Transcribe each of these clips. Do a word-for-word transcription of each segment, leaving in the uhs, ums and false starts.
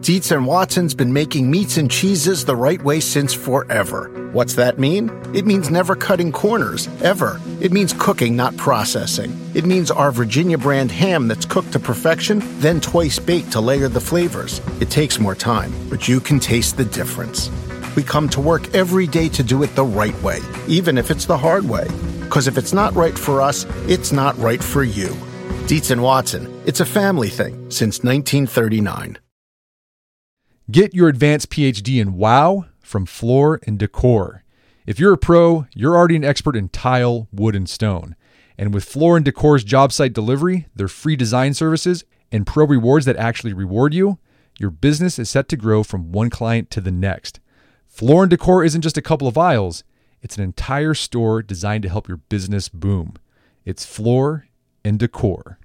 Dietz and Watson's been making meats and cheeses the right way since forever. What's that mean? It means never cutting corners, ever. It means cooking, not processing. It means our Virginia brand ham that's cooked to perfection, then twice baked to layer the flavors. It takes more time, but you can taste the difference. We come to work every day to do it the right way, even if it's the hard way. Because if it's not right for us, it's not right for you. Dietz and Watson, it's a family thing since nineteen thirty-nine. Get your advanced P H D in WOW from Floor and Decor. If you're a pro, you're already an expert in tile, wood, and stone. And with Floor and Decor's job site delivery, their free design services, and pro rewards that actually reward you, your business is set to grow from one client to the next. Floor and Decor isn't just a couple of aisles. It's an entire store designed to help your business boom. It's Floor and Decor.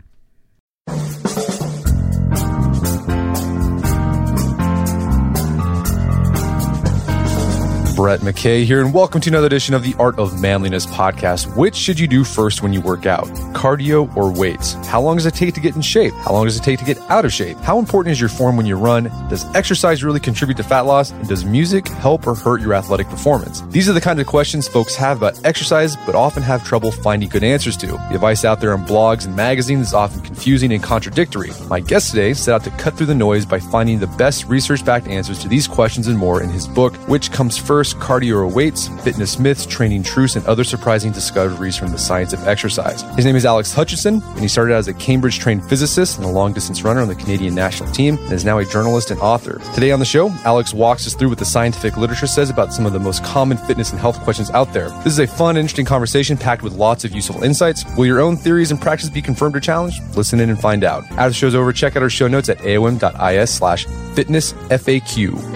Brett McKay here, and welcome to another edition of the Art of Manliness podcast. Which should you do first when you work out? Cardio or weights? How long does it take to get in shape? How long does it take to get out of shape? How important is your form when you run? Does exercise really contribute to fat loss? And does music help or hurt your athletic performance? These are the kind of questions folks have about exercise, but often have trouble finding good answers to. The advice out there on blogs and magazines is often confusing and contradictory. My guest today set out to cut through the noise by finding the best research-backed answers to these questions and more in his book, Which Comes First? Cardio or Weights, Fitness Myths, Training Truths, and Other Surprising Discoveries from the Science of Exercise. His name is Alex Hutchinson, and he started out as a Cambridge-trained physicist and a long-distance runner on the Canadian national team, and is now a journalist and author. Today on the show, Alex walks us through what the scientific literature says about some of the most common fitness and health questions out there. This is a fun, interesting conversation packed with lots of useful insights. Will your own theories and practices be confirmed or challenged? Listen in and find out. After the show's over, check out our show notes at aom.is slash fitness FAQ.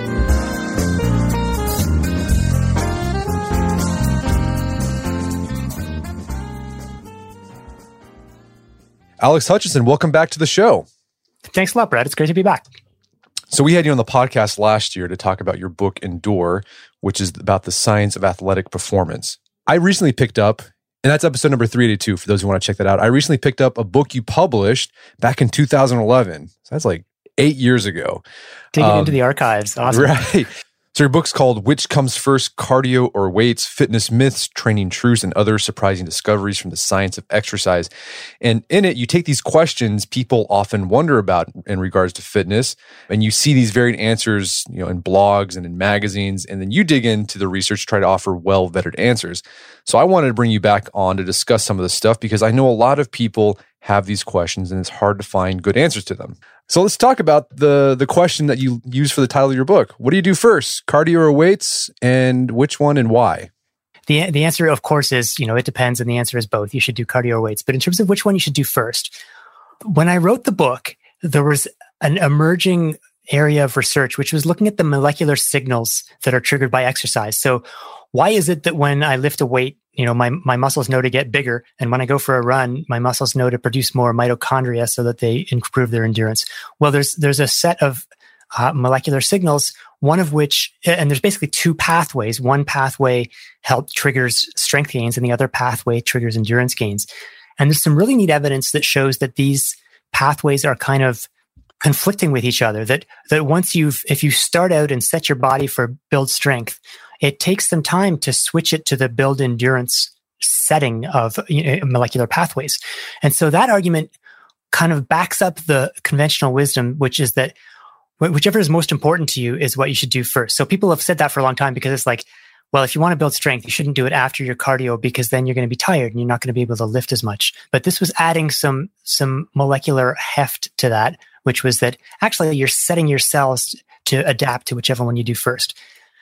Alex Hutchinson, welcome back to the show. Thanks a lot, Brad. It's great to be back. So we had you on the podcast last year to talk about your book, Endure, which is about the science of athletic performance. I recently picked up, and that's episode number three eighty-two for those who want to check that out. I recently picked up a book you published back in two thousand eleven. So that's like eight years ago. Digging um, into the archives. Awesome. Right. So your book's called Which Comes First? Cardio or Weights, Fitness Myths, Training Truths, and Other Surprising Discoveries from the Science of Exercise. And in it, you take these questions people often wonder about in regards to fitness, and you see these varied answers, you know, in blogs and in magazines, and then you dig into the research to try to offer well-vetted answers. So I wanted to bring you back on to discuss some of this stuff because I know a lot of people have these questions and it's hard to find good answers to them. So let's talk about the the question that you use for the title of your book. What do you do first, cardio or weights, and which one and why? The the answer, of course, is, you know, it depends, and the answer is both. You should do cardio or weights. But in terms of which one you should do first, when I wrote the book, there was an emerging area of research which was looking at the molecular signals that are triggered by exercise. So why is it that when I lift a weight, you know, my, my muscles know to get bigger, and when I go for a run, my muscles know to produce more mitochondria so that they improve their endurance? Well, there's there's a set of uh, molecular signals, one of which, and there's basically two pathways. One pathway help triggers strength gains, and the other pathway triggers endurance gains. And there's some really neat evidence that shows that these pathways are kind of conflicting with each other. That that once you've, if you start out and set your body for build strength, it takes some time to switch it to the build endurance setting of, you know, molecular pathways. And so that argument kind of backs up the conventional wisdom, which is that whichever is most important to you is what you should do first. So people have said that for a long time because it's like, well, if you want to build strength, you shouldn't do it after your cardio because then you're going to be tired and you're not going to be able to lift as much. But this was adding some, some molecular heft to that, which was that actually you're setting your cells to adapt to whichever one you do first.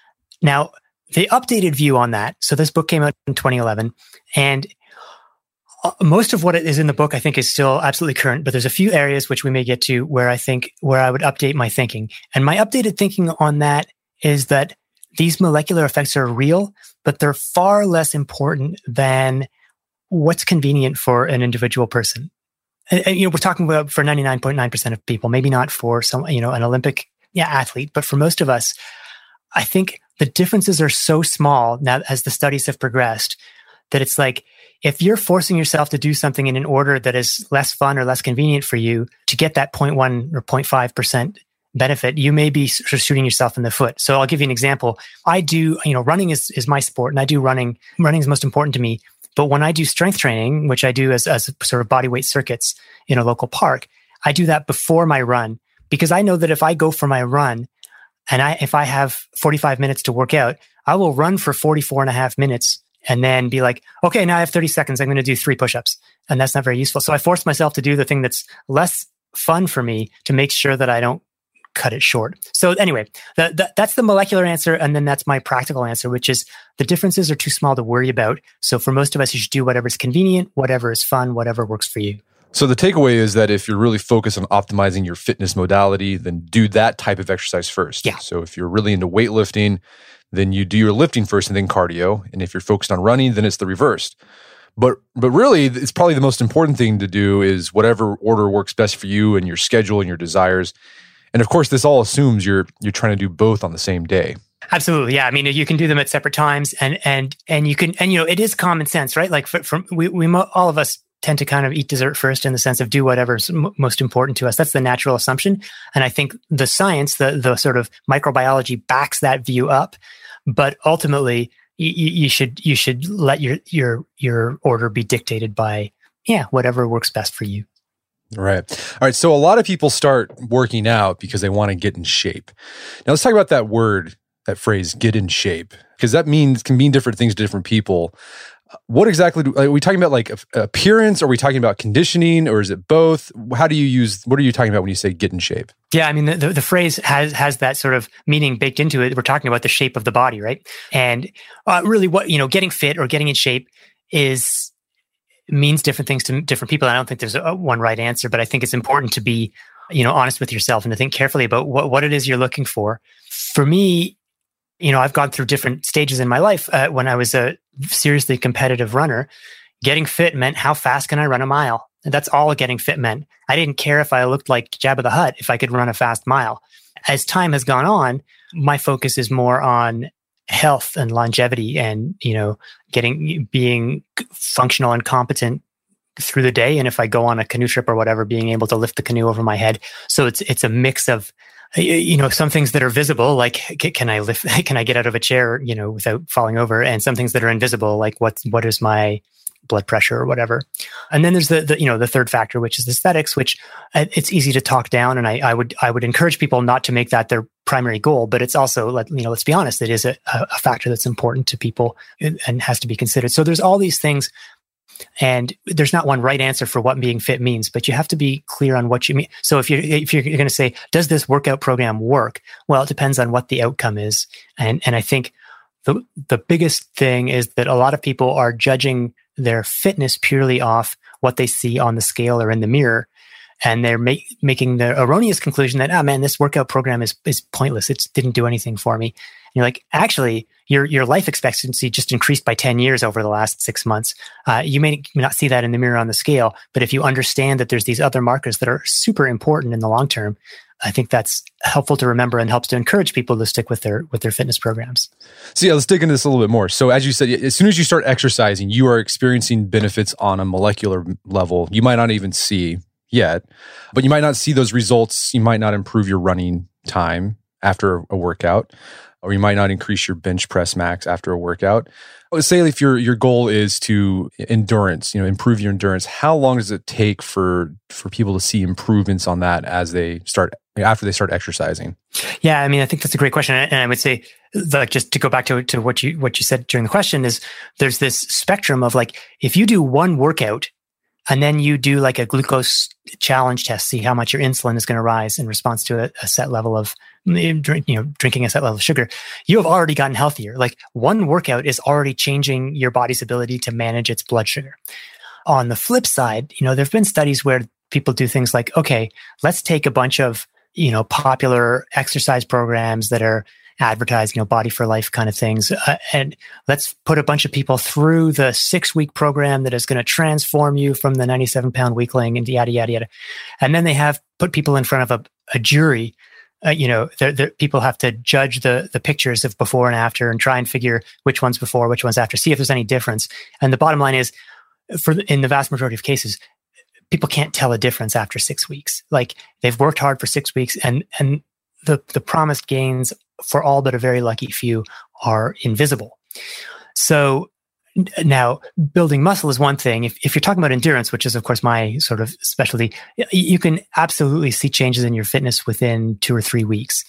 Now, the updated view on that, so this book came out in twenty eleven, and most of what is in the book, I think, is still absolutely current, but there's a few areas which we may get to where I think, where I would update my thinking. And my updated thinking on that is that these molecular effects are real, but they're far less important than what's convenient for an individual person. And, and, you know, we're talking about for ninety-nine point nine percent of people, maybe not for some, you know, an Olympic yeah, athlete, but for most of us, I think the differences are so small now as the studies have progressed that it's like, if you're forcing yourself to do something in an order that is less fun or less convenient for you to get that zero point one or zero point five percent benefit, you may be sort of shooting yourself in the foot. So I'll give you an example. I do, you know, running is, is my sport, and I do running. Running is most important to me. But when I do strength training, which I do as, as sort of body weight circuits in a local park, I do that before my run, because I know that if I go for my run and I, if I have forty-five minutes to work out, I will run for forty-four and a half minutes and then be like, okay, now I have thirty seconds. I'm going to do three push-ups. And that's not very useful. So I force myself to do the thing that's less fun for me to make sure that I don't cut it short. So anyway, the, the, that's the molecular answer. And then that's my practical answer, which is the differences are too small to worry about. So for most of us, you should do whatever is convenient, whatever is fun, whatever works for you. So the takeaway is that if you're really focused on optimizing your fitness modality, then do that type of exercise first. Yeah. So if you're really into weightlifting, then you do your lifting first and then cardio. And if you're focused on running, then it's the reverse. But but really, it's probably the most important thing to do is whatever order works best for you and your schedule and your desires. And of course, this all assumes you're you're trying to do both on the same day. Absolutely, yeah. I mean, you can do them at separate times, and and and you can, and you know, it is common sense, right? Like, for, for we we all of us tend to kind of eat dessert first, in the sense of do whatever's m- most important to us. That's the natural assumption, and I think the science, the the sort of microbiology, backs that view up. But ultimately, you, you should you should let your your your order be dictated by yeah whatever works best for you. Right. All right. So a lot of people start working out because they want to get in shape. Now let's talk about that word, that phrase, get in shape, because that means can mean different things to different people. What exactly do, are we talking about? Like appearance? Are we talking about conditioning, or is it both? How do you use, what are you talking about when you say get in shape? Yeah, I mean, the, the, the phrase has has that sort of meaning baked into it. We're talking about the shape of the body, right? And uh, really what, you know, getting fit or getting in shape is means different things to different people. I don't think there's a, one right answer, but I think it's important to be, you know, honest with yourself and to think carefully about what, what it is you're looking for. For me, you know, I've gone through different stages in my life. Uh, when I was a seriously competitive runner, getting fit meant how fast can I run a mile? And that's all getting fit meant. I didn't care if I looked like Jabba the Hutt if I could run a fast mile. As time has gone on, my focus is more on health and longevity, and, you know, getting, being functional and competent through the day. And if I go on a canoe trip or whatever, being able to lift the canoe over my head. So it's, it's a mix of, you know, some things that are visible, like, can I lift, can I get out of a chair, you know, without falling over? And some things that are invisible, like what, what is my blood pressure or whatever. And then there's the, the, you know, the third factor, which is aesthetics, which it's easy to talk down. And I, I would, I would encourage people not to make that their primary goal, but it's also, you know, let's be honest, it is a, a factor that's important to people and has to be considered. So there's all these things, and there's not one right answer for what being fit means, but you have to be clear on what you mean. So if you're, if you're going to say, does this workout program work? Well, it depends on what the outcome is. And, and I think the, the biggest thing is that a lot of people are judging their fitness purely off what they see on the scale or in the mirror. And they're make, making the erroneous conclusion that, oh man, this workout program is is pointless. It didn't do anything for me. And you're like, actually, your your life expectancy just increased by ten years over the last six months. Uh, you may not see that in the mirror on the scale, but if you understand that there's these other markers that are super important in the long term, I think that's helpful to remember and helps to encourage people to stick with their with their fitness programs. So yeah, let's dig into this a little bit more. So as you said, as soon as you start exercising, you are experiencing benefits on a molecular level you might not even see yet, but you might not see those results. You might not improve your running time after a workout, or you might not increase your bench press max after a workout. Let's say if your your goal is to endurance, you know, improve your endurance, how long does it take for for people to see improvements on that as they start after they start exercising? Yeah, I mean, I think that's a great question, and I would say, like, just to go back to to what you what you said during the question, is there's this spectrum of, like, if you do one workout and then you do like a glucose challenge test, see how much your insulin is going to rise in response to a, a set level of, you know, drinking a set level of sugar, you have already gotten healthier. Like, one workout is already changing your body's ability to manage its blood sugar. On the flip side, you know, there've been studies where people do things like, okay, let's take a bunch of, you know, popular exercise programs that are advertised, you know, Body for Life kind of things. Uh, and let's put a bunch of people through the six week program that is going to transform you from the ninety-seven pound weakling and yada, yada, yada. And then they have put people in front of a, a jury. Uh, you know, they're, they're, people have to judge the the pictures of before and after and try and figure which one's before, which one's after, see if there's any difference. And the bottom line is, for the, in the vast majority of cases, people can't tell a difference after six weeks. Like, they've worked hard for six weeks and, and the, the promised gains for all but a very lucky few are invisible. So now, building muscle is one thing. If, if you're talking about endurance, which is, of course, my sort of specialty, you can absolutely see changes in your fitness within two or three weeks.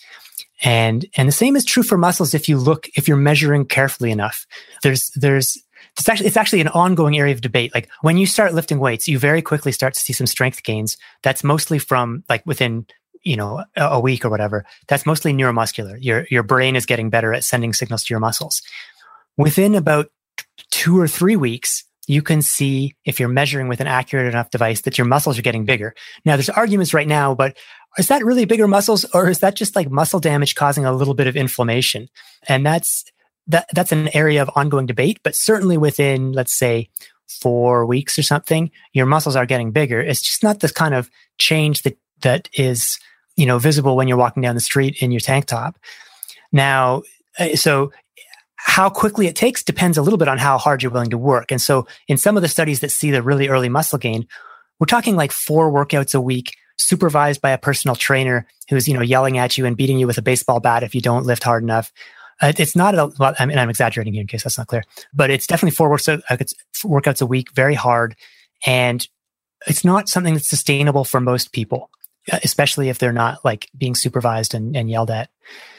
And and the same is true for muscles if you look, if you're measuring carefully enough. There's, there's, it's actually, it's actually an ongoing area of debate. Like when you start lifting weights, you very quickly start to see some strength gains. That's mostly from like within, you know, a, a week or whatever. That's mostly neuromuscular. Your, your brain is getting better at sending signals to your muscles. Within about two or three weeks, you can see if you're measuring with an accurate enough device that your muscles are getting bigger. Now, there's arguments right now, but is that really bigger muscles, or is that just like muscle damage causing a little bit of inflammation? And that's that that's an area of ongoing debate. But certainly within, let's say, four weeks or something, your muscles are getting bigger. It's just not this kind of change that that is, you know, visible when you're walking down the street in your tank top. Now, so how quickly it takes depends a little bit on how hard you're willing to work. And so in some of the studies that see the really early muscle gain, we're talking like four workouts a week, supervised by a personal trainer who's, you know, yelling at you and beating you with a baseball bat if you don't lift hard enough. Uh, it's not a lot. I mean, I'm exaggerating here in case that's not clear, but it's definitely four workouts, workouts a week, very hard. And it's not something that's sustainable for most people, especially if they're not like being supervised and, and yelled at.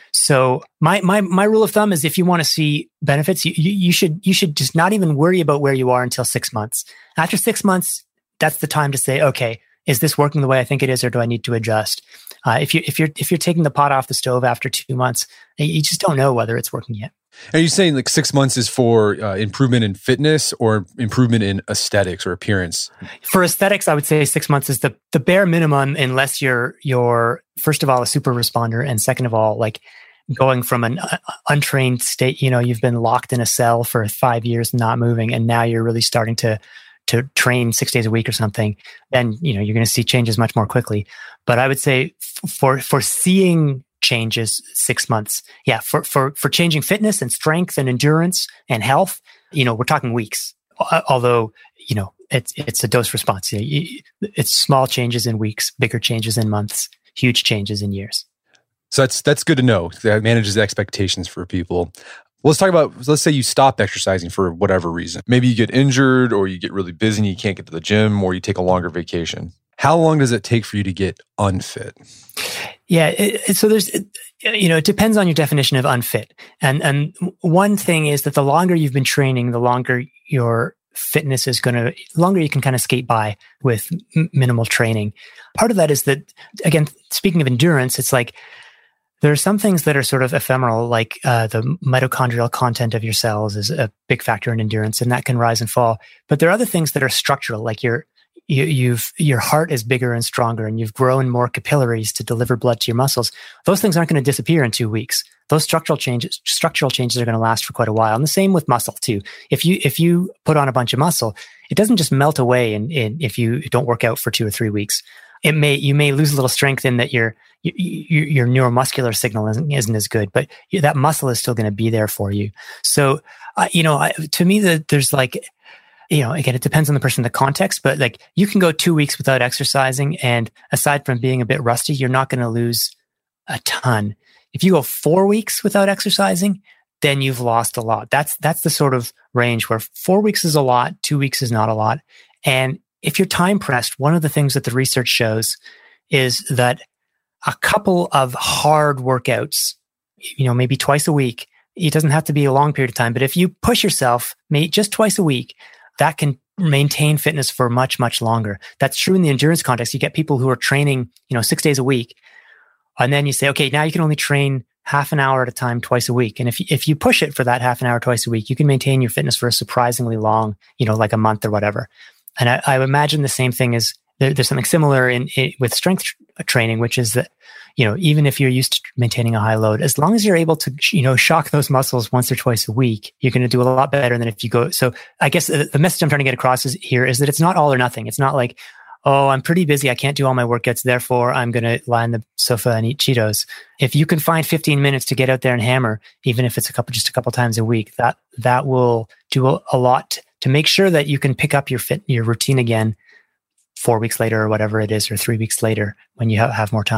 So my my my rule of thumb is if you want to see benefits, you, you you should you should just not even worry about where you are until six months. After six months, that's the time to say, okay, is this working the way I think it is, or do I need to adjust? Uh, if you if you're if you're taking the pot off the stove after two months, you just don't know whether it's working yet. Are you saying like six months is for uh, improvement in fitness or improvement in aesthetics or appearance? For aesthetics, I would say six months is the the bare minimum, unless you're you're first of all a super responder, and second of all, like going from an uh, untrained state, you know, you've been locked in a cell for five years, not moving, and now you're really starting to to train six days a week or something. Then you know you're going to see changes much more quickly. But I would say f- for for seeing changes, six months. Yeah, for for for changing fitness and strength and endurance and health, you know, we're talking weeks. Although, you know, it's it's a dose response. It's small changes in weeks, bigger changes in months, huge changes in years. So that's that's good to know. That manages expectations for people. Let's talk about, let's say you stop exercising for whatever reason. Maybe you get injured or you get really busy and you can't get to the gym, or you take a longer vacation. How long does it take for you to get unfit? Yeah. It, it, so there's, it, you know, it depends on your definition of unfit. And, and one thing is that the longer you've been training, the longer your fitness is going to, the longer you can kind of skate by with m- minimal training. Part of that is that, again, speaking of endurance, it's like, there are some things that are sort of ephemeral, like uh, the mitochondrial content of your cells is a big factor in endurance, and that can rise and fall. But there are other things that are structural, like your you, you've your heart is bigger and stronger, and you've grown more capillaries to deliver blood to your muscles. Those things aren't going to disappear in two weeks. Those structural changes, structural changes are going to last for quite a while. And the same with muscle too. If you if you put on a bunch of muscle, it doesn't just melt away. And if you don't work out for two or three weeks, it may you may lose a little strength in that your your, your neuromuscular signal isn't, isn't as good, but that muscle is still going to be there for you. So, uh, you know, I, to me, the, there's like, you know, again, it depends on the person, the context, but like you can go two weeks without exercising, and aside from being a bit rusty, you're not going to lose a ton. If you go four weeks without exercising, then you've lost a lot. That's that's the sort of range where four weeks is a lot, two weeks is not a lot, and if you're time pressed, one of the things that the research shows is that a couple of hard workouts, you know, maybe twice a week, it doesn't have to be a long period of time, but if you push yourself maybe just twice a week, that can maintain fitness for much, much longer. That's true in the endurance context. You get people who are training, you know, six days a week, and then you say, okay, now you can only train half an hour at a time twice a week. And if, if you push it for that half an hour twice a week, you can maintain your fitness for a surprisingly long, you know, like a month or whatever. And I, I imagine the same thing is there, there's something similar in, in with strength training, which is that, you know, even if you're used to maintaining a high load, as long as you're able to, you know, shock those muscles once or twice a week, you're going to do a lot better than if you go. So I guess the, the message I'm trying to get across is here is that it's not all or nothing. It's not like, oh, I'm pretty busy, I can't do all my workouts, therefore I'm going to lie on the sofa and eat Cheetos. If you can find fifteen minutes to get out there and hammer, even if it's a couple, just a couple times a week, that that will do a, a lot to make sure that you can pick up your fit, your routine again four weeks later or whatever it is, or three weeks later when you ha- have more time.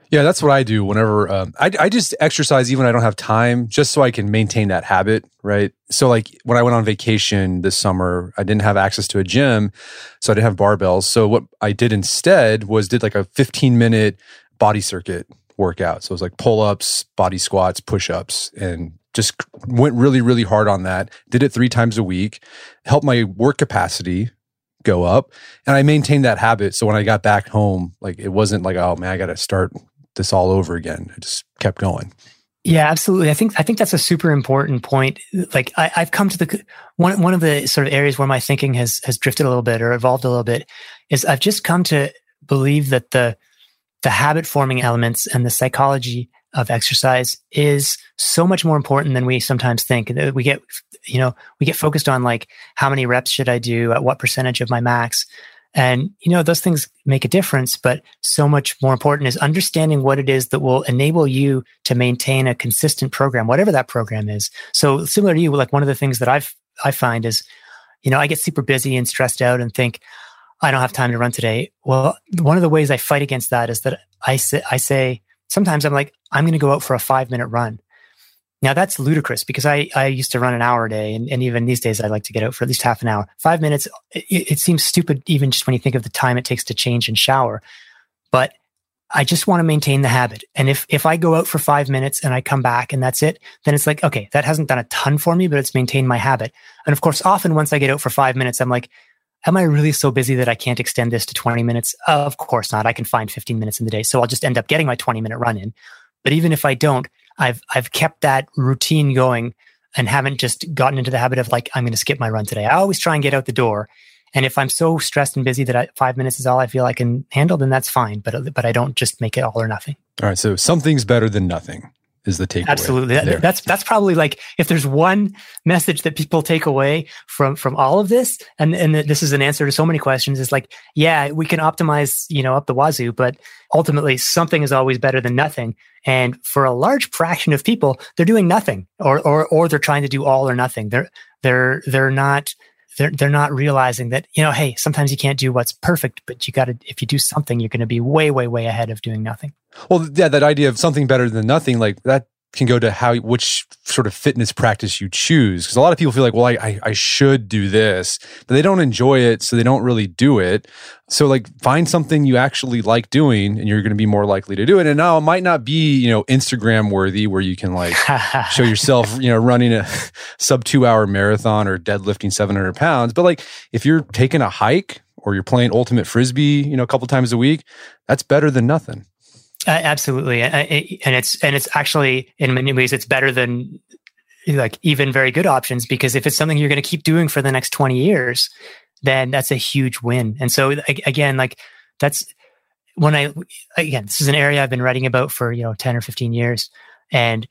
Yeah, that's what I do whenever um, I, I just exercise even when I don't have time, just so I can maintain that habit, right? So like when I went on vacation this summer, I didn't have access to a gym, so I didn't have barbells. So what I did instead was did like a fifteen minute body circuit workout. So it was like pull-ups, body squats, push-ups, and just went really, really hard on that. Did it three times a week, helped my work capacity go up, and I maintained that habit. So when I got back home, like it wasn't like, oh man, I got to start this all over again. I just kept going. Yeah, absolutely. I think I think that's a super important point. Like I, I've come to the one one of the sort of areas where my thinking has has drifted a little bit or evolved a little bit is I've just come to believe that the the habit forming elements and the psychology of exercise is so much more important than we sometimes think. We get, you know, we get focused on like how many reps should I do at what percentage of my max. And, you know, those things make a difference, but so much more important is understanding what it is that will enable you to maintain a consistent program, whatever that program is. So similar to you, like one of the things that I've, I find is, you know, I get super busy and stressed out and think, I don't have time to run today. Well, one of the ways I fight against that is that I say, I say, sometimes I'm like, I'm going to go out for a five minute run. Now that's ludicrous because I, I used to run an hour a day. And, and even these days, I like to get out for at least half an hour. Five minutes, it, it seems stupid, even just when you think of the time it takes to change and shower. But I just want to maintain the habit. And if, if I go out for five minutes and I come back and that's it, then it's like, okay, that hasn't done a ton for me, but it's maintained my habit. And of course, often once I get out for five minutes, I'm like, am I really so busy that I can't extend this to twenty minutes? Uh, of course not. I can find fifteen minutes in the day. So I'll just end up getting my twenty minute run in. But even if I don't, I've I've kept that routine going and haven't just gotten into the habit of like, I'm going to skip my run today. I always try and get out the door. And if I'm so stressed and busy that I, five minutes is all I feel I can handle, then that's fine. But but I don't just make it all or nothing. All right. So something's better than nothing is the takeaway. Absolutely. That, that's that's probably like, if there's one message that people take away from from all of this, and and this is an answer to so many questions, is like, yeah, we can optimize, you know, up the wazoo, but ultimately something is always better than nothing. And for a large fraction of people, they're doing nothing, or or or they're trying to do all or nothing. They're they're they're not they're they're not realizing that, you know, hey, sometimes you can't do what's perfect, but you got to, if you do something, you're going to be way way way ahead of doing nothing. Well, yeah, that idea of something better than nothing, like that can go to how, which sort of fitness practice you choose. Because a lot of people feel like, well, I, I I should do this, but they don't enjoy it, so they don't really do it. So like find something you actually like doing and you're going to be more likely to do it. And now it might not be, you know, Instagram worthy where you can like show yourself, you know, running a sub two hour marathon or deadlifting seven hundred pounds. But like if you're taking a hike or you're playing ultimate Frisbee, you know, a couple times a week, that's better than nothing. Uh, absolutely. And it's, and it's actually, in many ways, it's better than like even very good options, because if it's something you're going to keep doing for the next twenty years, then that's a huge win. And so again, like that's when I, again, this is an area I've been writing about for, you know, ten or fifteen years. And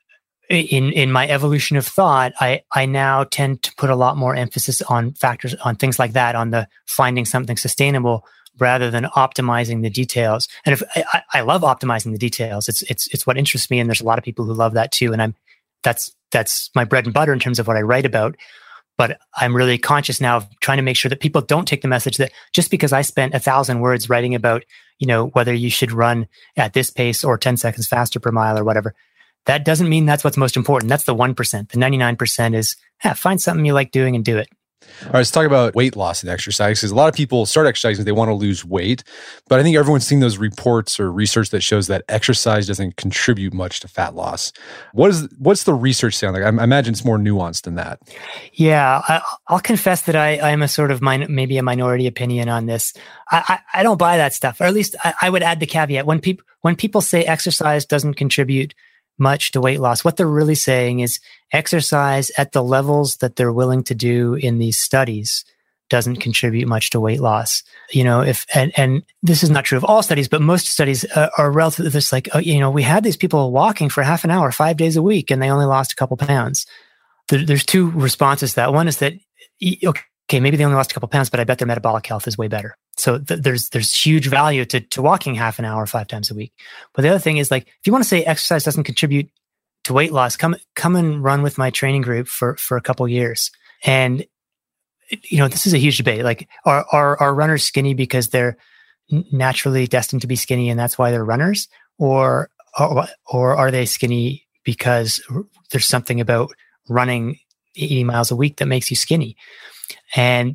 in, in my evolution of thought, I, I now tend to put a lot more emphasis on factors, on things like that, on the finding something sustainable, rather than optimizing the details. And if I, I love optimizing the details, it's it's it's what interests me, and there's a lot of people who love that too. And I'm that's that's my bread and butter in terms of what I write about. But I'm really conscious now of trying to make sure that people don't take the message that just because I spent a thousand words writing about, you know, whether you should run at this pace or ten seconds faster per mile or whatever, that doesn't mean that's what's most important. That's the one percent. The ninety-nine percent is, yeah, find something you like doing and do it. All right, let's talk about weight loss and exercise, because a lot of people start exercising, they want to lose weight. But I think everyone's seen those reports or research that shows that exercise doesn't contribute much to fat loss. What is what's the research sound like? I imagine it's more nuanced than that. Yeah, I, I'll confess that I, I'm a sort of min- maybe a minority opinion on this. I, I, I don't buy that stuff, or at least I, I would add the caveat. When people when people say exercise doesn't contribute much to weight loss, what they're really saying is exercise at the levels that they're willing to do in these studies doesn't contribute much to weight loss. You know, if, and, and this is not true of all studies, but most studies uh, are relatively, this like, oh, you know, we had these people walking for half an hour, five days a week, and they only lost a couple pounds. There, there's two responses to that. One is that, okay, maybe they only lost a couple pounds, but I bet their metabolic health is way better. So th- there's there's huge value to to walking half an hour five times a week. But the other thing is, like, if you want to say exercise doesn't contribute to weight loss, come come and run with my training group for for a couple years. And you know, this is a huge debate. Like, are are are runners skinny because they're naturally destined to be skinny and that's why they're runners, or, or, or are they skinny because there's something about running eighty miles a week that makes you skinny? And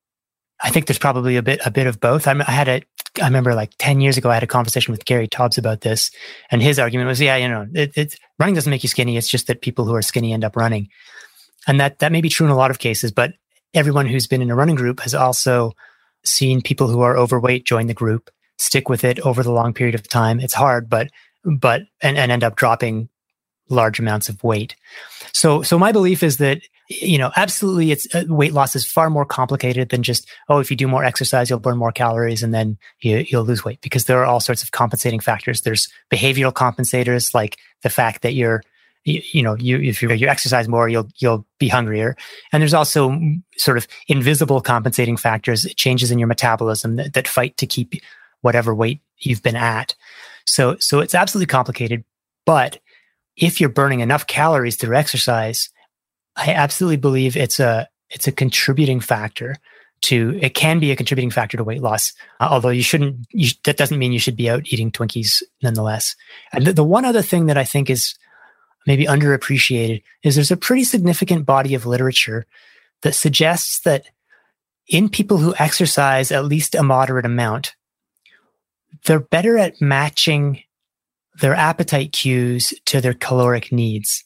I think there's probably a bit, a bit of both. I, I had a, I remember like ten years ago, I had a conversation with Gary Taubes about this, and his argument was, yeah, you know, it, it's running doesn't make you skinny. It's just that people who are skinny end up running. And that, that may be true in a lot of cases, but everyone who's been in a running group has also seen people who are overweight join the group, stick with it over the long period of time. It's hard, but, but, and, and end up dropping large amounts of weight. So, so my belief is that, you know, absolutely, it's uh, weight loss is far more complicated than just, oh, if you do more exercise, you'll burn more calories and then you, you'll lose weight, because there are all sorts of compensating factors. There's behavioral compensators, like the fact that you're, you, you know, you, if you, you exercise more, you'll, you'll be hungrier. And there's also sort of invisible compensating factors, changes in your metabolism that, that fight to keep whatever weight you've been at. So, so it's absolutely complicated, but if you're burning enough calories through exercise, I absolutely believe it's a it's a contributing factor to, it can be a contributing factor to weight loss. Uh, although you shouldn't, you, that doesn't mean you should be out eating Twinkies nonetheless. And the, the one other thing that I think is maybe underappreciated is there's a pretty significant body of literature that suggests that in people who exercise at least a moderate amount, they're better at matching their appetite cues to their caloric needs.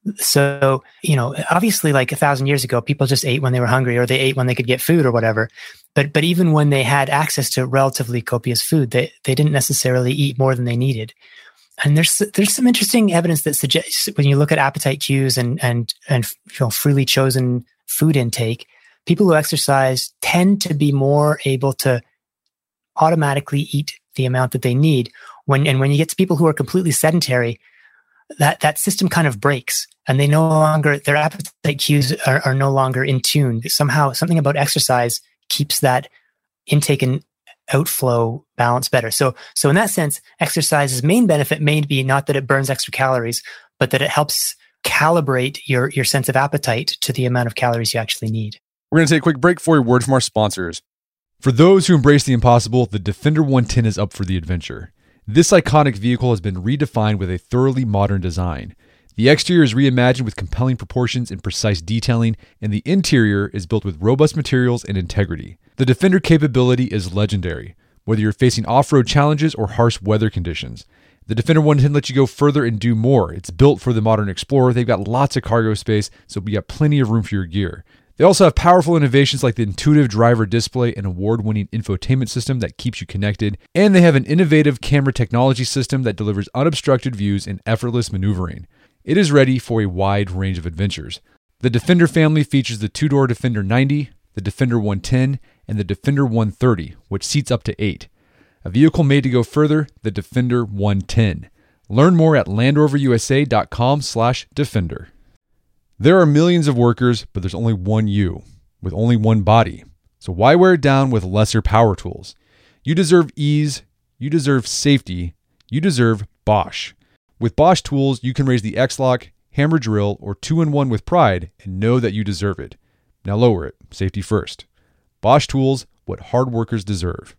So, you know, obviously like a thousand years ago, people just ate when they were hungry, or they ate when they could get food or whatever. But, but even when they had access to relatively copious food, they, they didn't necessarily eat more than they needed. And there's, there's some interesting evidence that suggests when you look at appetite cues and, and, and, you know, freely chosen food intake, people who exercise tend to be more able to automatically eat the amount that they need. When, and when you get to people who are completely sedentary, that, that system kind of breaks, and they no longer, their appetite cues are, are no longer in tune. Somehow, something about exercise keeps that intake and outflow balance better. So, so in that sense, exercise's main benefit may be not that it burns extra calories, but that it helps calibrate your, your sense of appetite to the amount of calories you actually need. We're going to take a quick break for a word from our sponsors. For those who embrace the impossible, the Defender one ten is up for the adventure. This iconic vehicle has been redefined with a thoroughly modern design. The exterior is reimagined with compelling proportions and precise detailing, and the interior is built with robust materials and integrity. The Defender capability is legendary, whether you're facing off-road challenges or harsh weather conditions. The Defender one ten lets you go further and do more. It's built for the modern explorer. They've got lots of cargo space, so you got plenty of room for your gear. They also have powerful innovations like the intuitive driver display and award-winning infotainment system that keeps you connected. And they have an innovative camera technology system that delivers unobstructed views and effortless maneuvering. It is ready for a wide range of adventures. The Defender family features the two-door Defender ninety, the Defender one ten, and the Defender one thirty, which seats up to eight. A vehicle made to go further, the Defender one ten. Learn more at landoverusa.com slash Defender. There are millions of workers, but there's only one you, with only one body. So why wear it down with lesser power tools? You deserve ease, you deserve safety, you deserve Bosch. With Bosch tools, you can raise the X-Lock, hammer drill, or two in one with pride and know that you deserve it. Now lower it, safety first. Bosch tools, what hard workers deserve.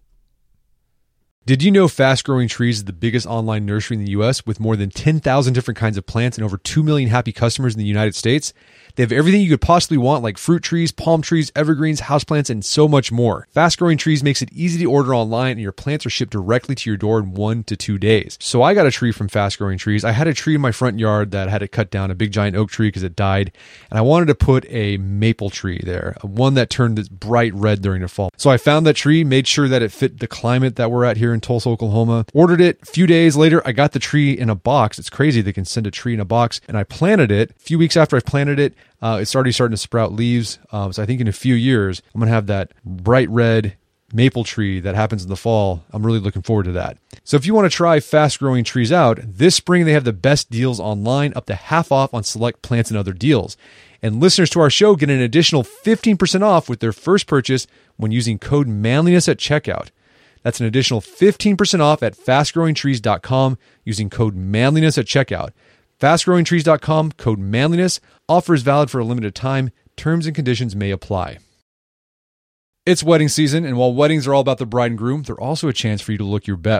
Did you know Fast Growing Trees is the biggest online nursery in the U S with more than ten thousand different kinds of plants and over two million happy customers in the United States? They have everything you could possibly want, like fruit trees, palm trees, evergreens, houseplants, and so much more. Fast Growing Trees makes it easy to order online, and your plants are shipped directly to your door in one to two days. So I got a tree from Fast Growing Trees. I had a tree in my front yard that I had to cut down, a big giant oak tree because it died, and I wanted to put a maple tree there, one that turned this bright red during the fall. So I found that tree, made sure that it fit the climate that we're at here in Tulsa, Oklahoma, ordered it. A few days later, I got the tree in a box. It's crazy they can send a tree in a box, and I planted it. A few weeks after I planted it, Uh, it's already starting to sprout leaves. Um, so I think in a few years, I'm going to have that bright red maple tree that happens in the fall. I'm really looking forward to that. So if you want to try Fast Growing Trees out, this spring they have the best deals online, up to half off on select plants and other deals. And listeners to our show get an additional fifteen percent off with their first purchase when using code manliness at checkout. That's an additional fifteen percent off at fast growing trees dot com using code manliness at checkout. fast growing trees dot com, code manliness. Offer is valid for a limited time. Terms and conditions may apply. It's wedding season, and while weddings are all about the bride and groom, they're also a chance for you to look your best.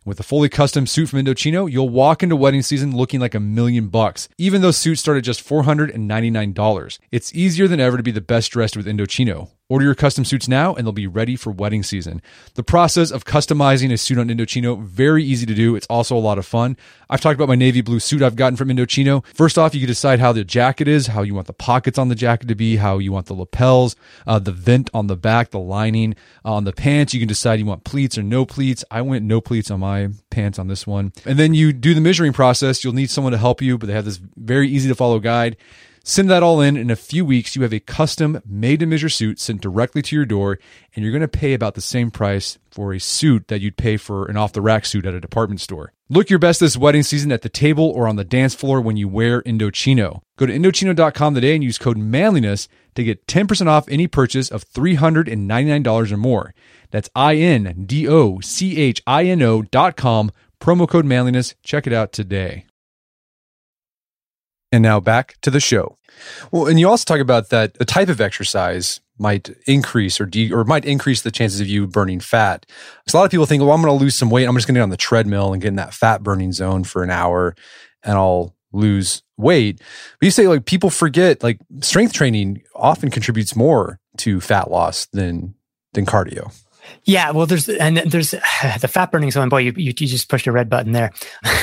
With a fully custom suit from Indochino, you'll walk into wedding season looking like a million bucks, even though suits start at just four hundred ninety-nine dollars. It's easier than ever to be the best dressed with Indochino. Order your custom suits now and they'll be ready for wedding season. The process of customizing a suit on Indochino, very easy to do. It's also a lot of fun. I've talked about my navy blue suit I've gotten from Indochino. First off, you can decide how the jacket is, how you want the pockets on the jacket to be, how you want the lapels, uh, the vent on the back, the lining. Uh, on the pants, you can decide you want pleats or no pleats. I went no pleats on my pants on this one. And then you do the measuring process. You'll need someone to help you, but they have this very easy to follow guide. Send that all in. In a few weeks, you have a custom made-to-measure suit sent directly to your door, and you're going to pay about the same price for a suit that you'd pay for an off-the-rack suit at a department store. Look your best this wedding season at the table or on the dance floor when you wear Indochino. Go to Indochino dot com today and use code manliness to get ten percent off any purchase of three hundred ninety-nine dollars or more. That's I N D O C H I N O dot com, promo code manliness. Check it out today. And now back to the show. Well, and you also talk about that the type of exercise might increase or de- or might increase the chances of you burning fat. Because a lot of people think, well, I'm going to lose some weight. I'm just going to get on the treadmill and get in that fat burning zone for an hour and I'll lose weight. But you say like people forget like strength training often contributes more to fat loss than than cardio. Yeah, well, there's and there's the fat burning zone. Boy, you you, you just pushed a red button there.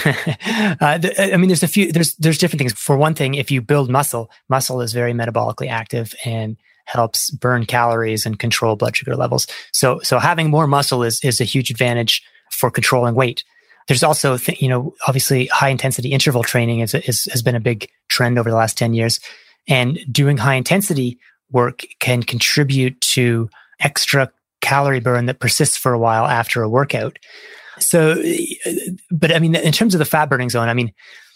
uh, the, I mean, there's a few. There's there's different things. For one thing, if you build muscle, muscle is very metabolically active and helps burn calories and control blood sugar levels. So so having more muscle is is a huge advantage for controlling weight. There's also th- you know obviously high intensity interval training is, is has been a big trend over the last ten years, and doing high intensity work can contribute to extra calorie burn that persists for a while after a workout. So, but I mean, in terms of the fat burning zone, I mean,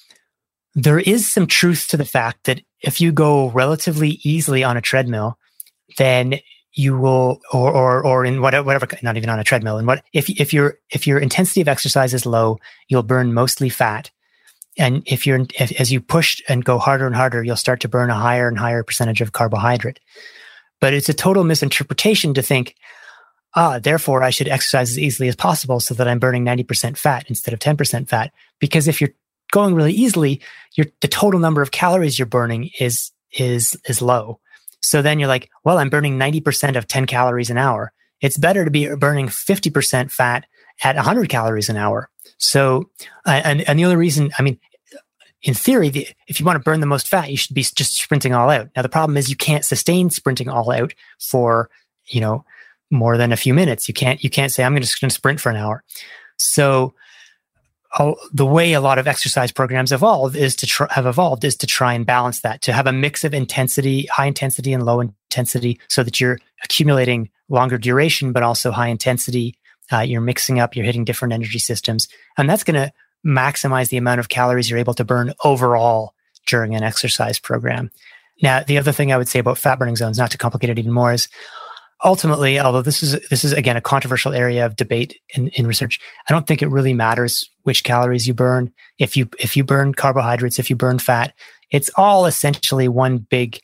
there is some truth to the fact that if you go relatively easily on a treadmill, then you will, or or or in whatever, whatever not even on a treadmill, and what if if your if your intensity of exercise is low, you'll burn mostly fat, and if you're if, as you push and go harder and harder, you'll start to burn a higher and higher percentage of carbohydrate. But it's a total misinterpretation to think, ah, therefore I should exercise as easily as possible so that I'm burning ninety percent fat instead of ten percent fat. Because if you're going really easily, your the total number of calories you're burning is is is low. So then you're like, well, I'm burning ninety percent of ten calories an hour. It's better to be burning fifty percent fat at one hundred calories an hour. So, uh, and, and the other reason, I mean, in theory, the, if you want to burn the most fat, you should be just sprinting all out. Now, the problem is you can't sustain sprinting all out for, you know, more than a few minutes. You can't, you can't say, I'm just going to sprint for an hour. So oh, the way a lot of exercise programs evolve is to tr- have evolved is to try and balance that, to have a mix of intensity, high intensity and low intensity so that you're accumulating longer duration, but also high intensity. Uh, you're mixing up, you're hitting different energy systems. And that's going to maximize the amount of calories you're able to burn overall during an exercise program. Now, the other thing I would say about fat burning zones, not to complicate it even more, is ultimately, although this is this is again a controversial area of debate in, in research, I don't think it really matters which calories you burn. If you if you burn carbohydrates, if you burn fat, it's all essentially one big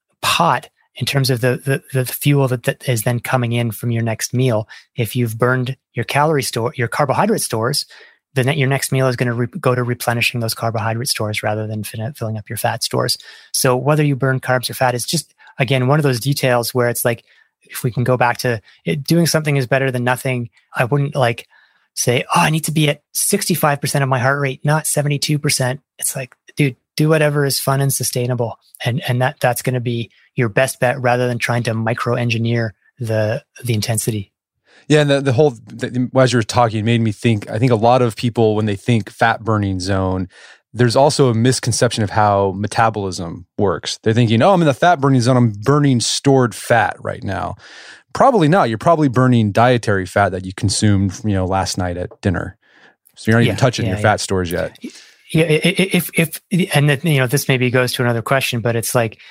pot in terms of the the, the fuel that, that is then coming in from your next meal. If you've burned your calorie store, your carbohydrate stores, then your next meal is going to re- go to replenishing those carbohydrate stores rather than fin- filling up your fat stores. So whether you burn carbs or fat is just again one of those details where it's like, if we can go back to it, doing something is better than nothing. I wouldn't like say, oh, I need to be at sixty-five percent of my heart rate, not seventy-two percent. It's like, dude, do whatever is fun and sustainable. And, and that, that's going to be your best bet rather than trying to micro engineer the, the intensity. Yeah. And the, the whole, the, as you were talking, it made me think, I think a lot of people, when they think fat burning zone, there's also a misconception of how metabolism works. They're thinking, oh, I'm in the fat burning zone. I'm burning stored fat right now. Probably not. You're probably burning dietary fat that you consumed, you know, last night at dinner. So you're not yeah, even touching yeah, your yeah. fat stores yet. Yeah. If, if, and then, you know, this maybe goes to another question, but it's like,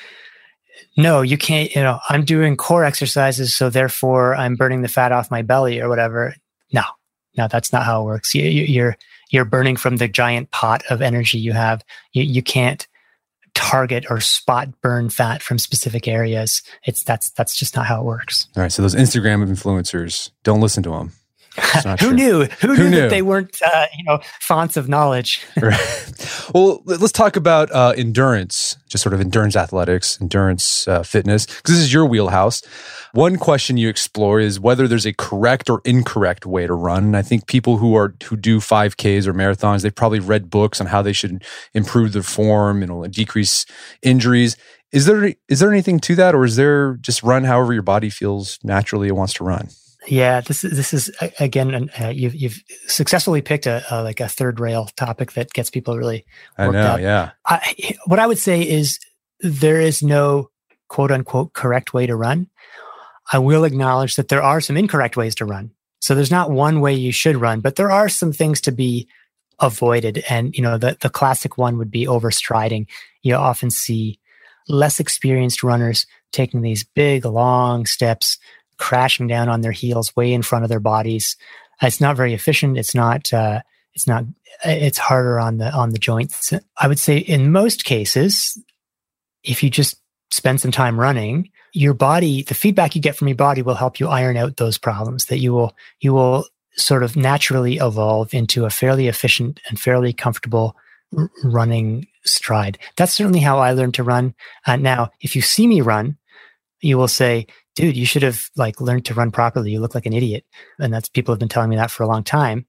no, you can't, you know, I'm doing core exercises, so therefore I'm burning the fat off my belly or whatever. No, no, that's not how it works. You, you, you're, You're burning from the giant pot of energy you have. You, you can't target or spot burn fat from specific areas. It's that's that's just not how it works. All right. So those Instagram influencers, don't listen to them. Who true. knew? Who, Who knew, knew that they weren't, uh, you know, fonts of knowledge? Right. Well, let's talk about uh, endurance, just sort of endurance athletics, endurance uh, fitness, because this is your wheelhouse. One question you explore is whether there's a correct or incorrect way to run. And I think people who are who do five Ks or marathons, they've probably read books on how they should improve their form, you know, and decrease injuries. Is there is there anything to that, or is there just run however your body feels naturally it wants to run? Yeah, this is this is again. Uh, you've you've successfully picked a, a like a third rail topic that gets people really worked I know, up. yeah. I, what I would say is there is no quote unquote correct way to run. I will acknowledge that there are some incorrect ways to run. So there's not one way you should run, but there are some things to be avoided. And you know, the the classic one would be overstriding. You often see less experienced runners taking these big long steps, crashing down on their heels way in front of their bodies. It's not very efficient. It's not, uh, it's not, it's harder on the, on the joints. I would say in most cases, if you just spend some time running, your body, the feedback you get from your body will help you iron out those problems, that you will, you will sort of naturally evolve into a fairly efficient and fairly comfortable r- running stride. That's certainly how I learned to run. Uh, now, if you see me run, you will say, dude, you should have like learned to run properly. You look like an idiot. And that's, people have been telling me that for a long time.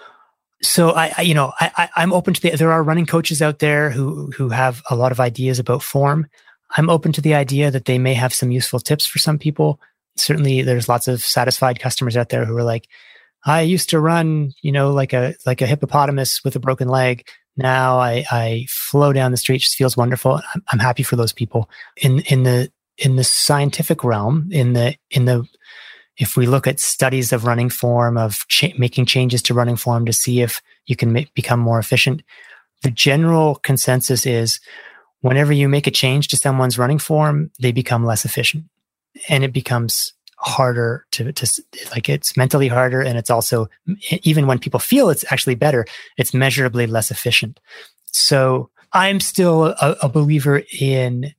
So I, I you know, I, I, I'm open to the, there are running coaches out there who, who have a lot of ideas about form. I'm open to the idea that they may have some useful tips for some people. Certainly there's lots of satisfied customers out there who are like, I used to run, you know, like a, like a hippopotamus with a broken leg. Now I, I flow down the street. It just feels wonderful. I'm, I'm happy for those people. In, in the, in the scientific realm, in the, in the, if we look at studies of running form, of cha- making changes to running form to see if you can make, become more efficient, the general consensus is whenever you make a change to someone's running form, they become less efficient, and it becomes harder to, to like, it's mentally harder. And it's also, even when people feel it's actually better, it's measurably less efficient. So I'm still a, a believer in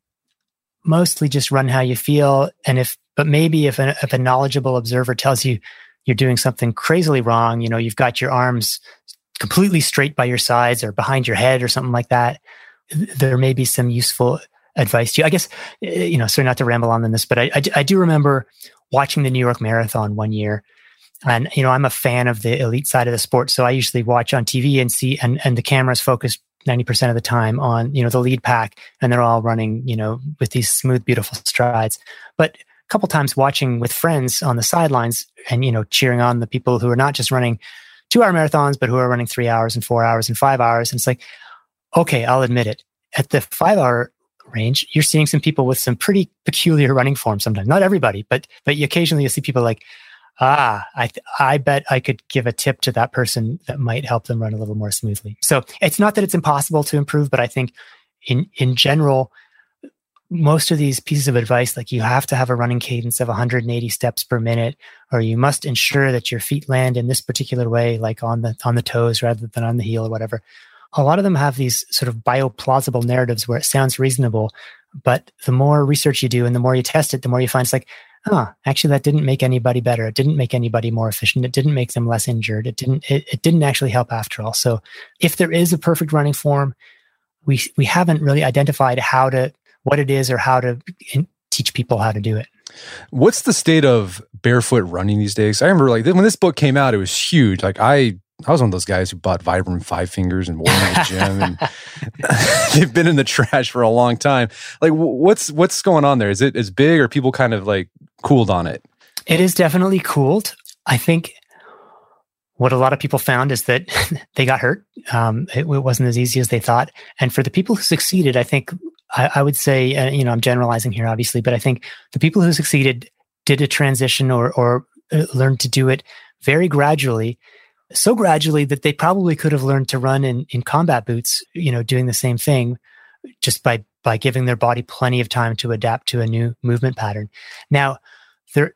mostly just run how you feel. And if, but maybe if a, if a knowledgeable observer tells you you're doing something crazily wrong, you know, you've got your arms completely straight by your sides or behind your head or something like that, there may be some useful advice to you. I guess, you know, sorry not to ramble on in this, but I, I, I do remember watching the New York Marathon one year. And, you know, I'm a fan of the elite side of the sport. So I usually watch on T V and see, and, and the camera's focused ninety percent of the time on, you know, the lead pack, and they're all running, you know, with these smooth, beautiful strides. But a couple times watching with friends on the sidelines and, you know, cheering on the people who are not just running two hour marathons, but who are running three hours and four hours and five hours. And it's like, okay, I'll admit it. At the five hour range, you're seeing some people with some pretty peculiar running form sometimes. Not everybody, but, but you occasionally you'll see people like, ah, I th- I bet I could give a tip to that person that might help them run a little more smoothly. So it's not that it's impossible to improve, but I think in, in general, most of these pieces of advice, like you have to have a running cadence of one hundred eighty steps per minute, or you must ensure that your feet land in this particular way, like on the, on the toes rather than on the heel or whatever. A lot of them have these sort of bioplausible narratives where it sounds reasonable, but the more research you do and the more you test it, the more you find it's like, oh, actually that didn't make anybody better. It didn't make anybody more efficient. It didn't make them less injured. It didn't, it, it didn't actually help after all. So if there is a perfect running form, we, we haven't really identified how to, what it is or how to in, teach people how to do it. What's the state of barefoot running these days? I remember like when this book came out, it was huge. Like I, I was one of those guys who bought Vibram Five Fingers and wore them at the gym, and they've been in the trash for a long time. Like, what's what's going on there? Is it as big, or people kind of like cooled on it? It is definitely cooled. I think what a lot of people found is that they got hurt. Um, it, it wasn't as easy as they thought. And for the people who succeeded, I think I, I would say, uh, you know, I'm generalizing here, obviously, but I think the people who succeeded did a transition or or uh, learned to do it very gradually. So gradually that they probably could have learned to run in, in combat boots, you know, doing the same thing just by, by giving their body plenty of time to adapt to a new movement pattern. Now, there,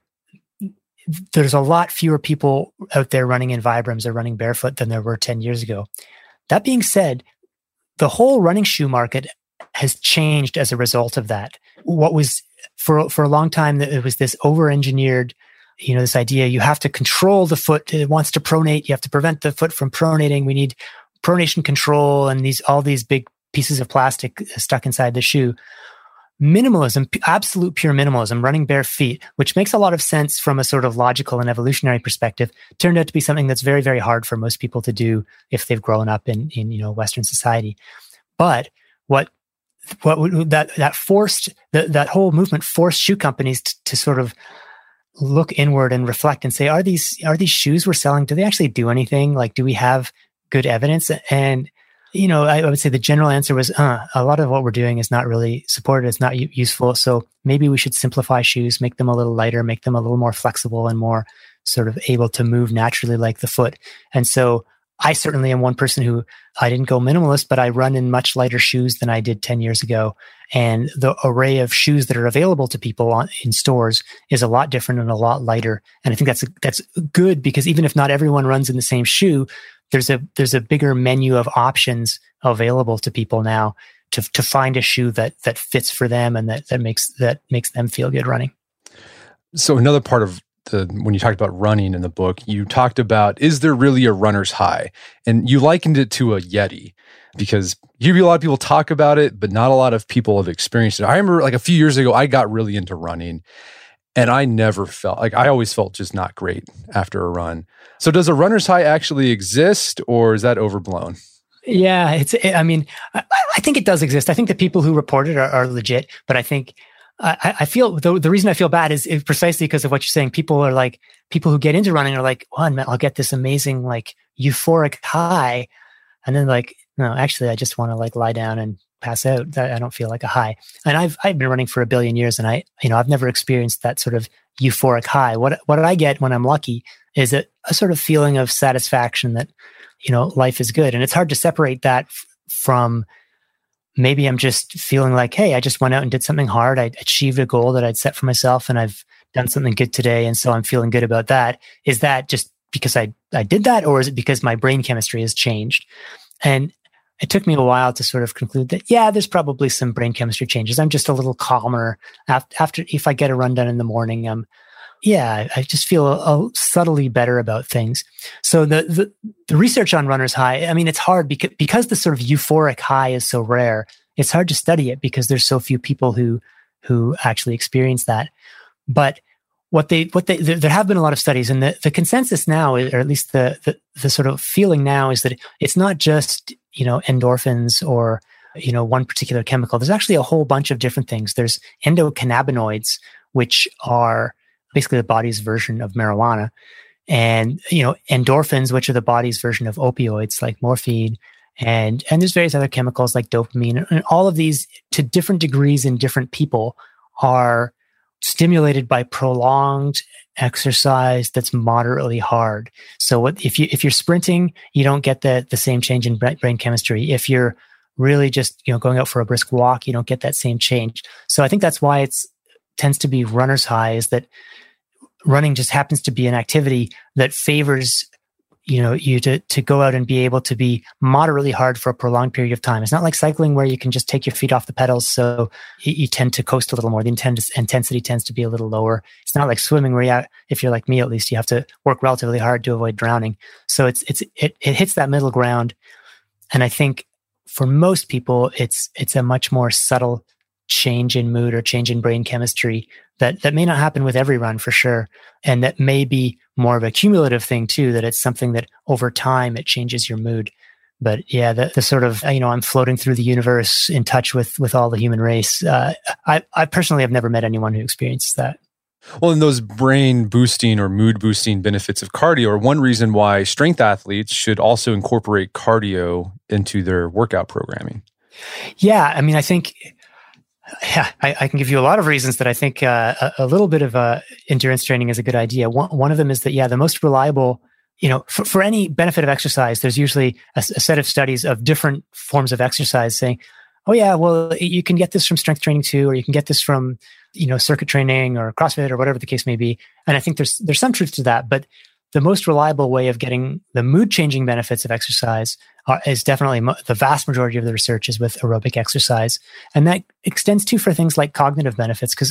there's a lot fewer people out there running in Vibrams or running barefoot than there were ten years ago. That being said, the whole running shoe market has changed as a result of that. What was for, for a long time, it was this over-engineered you know, this idea you have to control the foot. It wants to pronate. You have to prevent the foot from pronating. We need pronation control and these all these big pieces of plastic stuck inside the shoe. Minimalism, absolute pure minimalism, running bare feet, which makes a lot of sense from a sort of logical and evolutionary perspective, turned out to be something that's very, very hard for most people to do if they've grown up in, in you know, Western society. But what what that that forced that that whole movement forced shoe companies to, to sort of look inward and reflect and say, are these are these shoes we're selling, do they actually do anything? Like, do we have good evidence? And you know, I, I would say the general answer was, uh, a lot of what we're doing is not really supported. It's not u- useful. So maybe we should simplify shoes, make them a little lighter, make them a little more flexible and more sort of able to move naturally like the foot. And so I certainly am one person who, I didn't go minimalist, but I run in much lighter shoes than I did ten years ago. And the array of shoes that are available to people on, in stores is a lot different and a lot lighter. And I think that's that's good, because even if not everyone runs in the same shoe, there's a there's a bigger menu of options available to people now to to find a shoe that that fits for them and that that makes that makes them feel good running. So another part of the when you talked about running in the book, you talked about, is there really a runner's high? And you likened it to a Yeti, because you hear a lot of people talk about it, but not a lot of people have experienced it. I remember like a few years ago, I got really into running, and I never felt, like I always felt just not great after a run. So does a runner's high actually exist, or is that overblown? Yeah, it's, I mean, I, I think it does exist. I think the people who report it are, are legit, but I think, I, I feel, the, the reason I feel bad is, is precisely because of what you're saying. People are like, people who get into running are like, oh, man, I'll get this amazing, like euphoric high. And then like, no, actually, I just want to like lie down and pass out. I don't feel like a high. And I've, I've been running for a billion years, and I, you know, I've never experienced that sort of euphoric high. What, what did I get when I'm lucky is a, a sort of feeling of satisfaction that, you know, life is good. And it's hard to separate that f- from maybe I'm just feeling like, hey, I just went out and did something hard. I achieved a goal that I'd set for myself, and I've done something good today. And so I'm feeling good about that. Is that just because I, I did that, or is it because my brain chemistry has changed? And it took me a while to sort of conclude that, yeah, there's probably some brain chemistry changes. I'm just a little calmer after, after if I get a run done in the morning. Um, yeah, I just feel a, a subtly better about things. So the, the the research on runner's high, I mean, it's hard because because the sort of euphoric high is so rare. It's hard to study it because there's so few people who who actually experience that. But what they what they there have been a lot of studies, and the, the consensus now, or at least the, the the sort of feeling now, is that it's not just, you know, endorphins or, you know, one particular chemical. There's actually a whole bunch of different things. There's endocannabinoids, which are basically the body's version of marijuana, and, you know, endorphins, which are the body's version of opioids like morphine, and and there's various other chemicals like dopamine, and all of these, to different degrees in different people, are stimulated by prolonged exercise that's moderately hard. So what if you if you're sprinting, you don't get the the same change in brain chemistry. If you're really just, you know, going out for a brisk walk, you don't get that same change. So I think that's why it's tends to be runner's high, is that running just happens to be an activity that favors, you know, you to to go out and be able to be moderately hard for a prolonged period of time. It's not like cycling where you can just take your feet off the pedals, so you, you tend to coast a little more. The intens- intensity tends to be a little lower. It's not like swimming where, you, if you're like me at least, you have to work relatively hard to avoid drowning. So it's it's it it hits that middle ground, and I think for most people, it's it's a much more subtle change in mood or change in brain chemistry that that may not happen with every run, for sure, and that may be more of a cumulative thing too, that it's something that over time it changes your mood. But yeah, the, the sort of, you know, I'm floating through the universe in touch with with all the human race. Uh, I, I personally have never met anyone who experiences that. Well, and those brain boosting or mood boosting benefits of cardio are one reason why strength athletes should also incorporate cardio into their workout programming. Yeah, I mean, I think... Yeah, I, I can give you a lot of reasons that I think uh, a, a little bit of uh, endurance training is a good idea. One, one of them is that, yeah, the most reliable, you know, for, for any benefit of exercise, there's usually a, a set of studies of different forms of exercise saying, oh yeah, well, you can get this from strength training too, or you can get this from, you know, circuit training or CrossFit or whatever the case may be. And I think there's there's some truth to that, but the most reliable way of getting the mood-changing benefits of exercise are, is definitely mo- the vast majority of the research is with aerobic exercise. And that extends too for things like cognitive benefits, because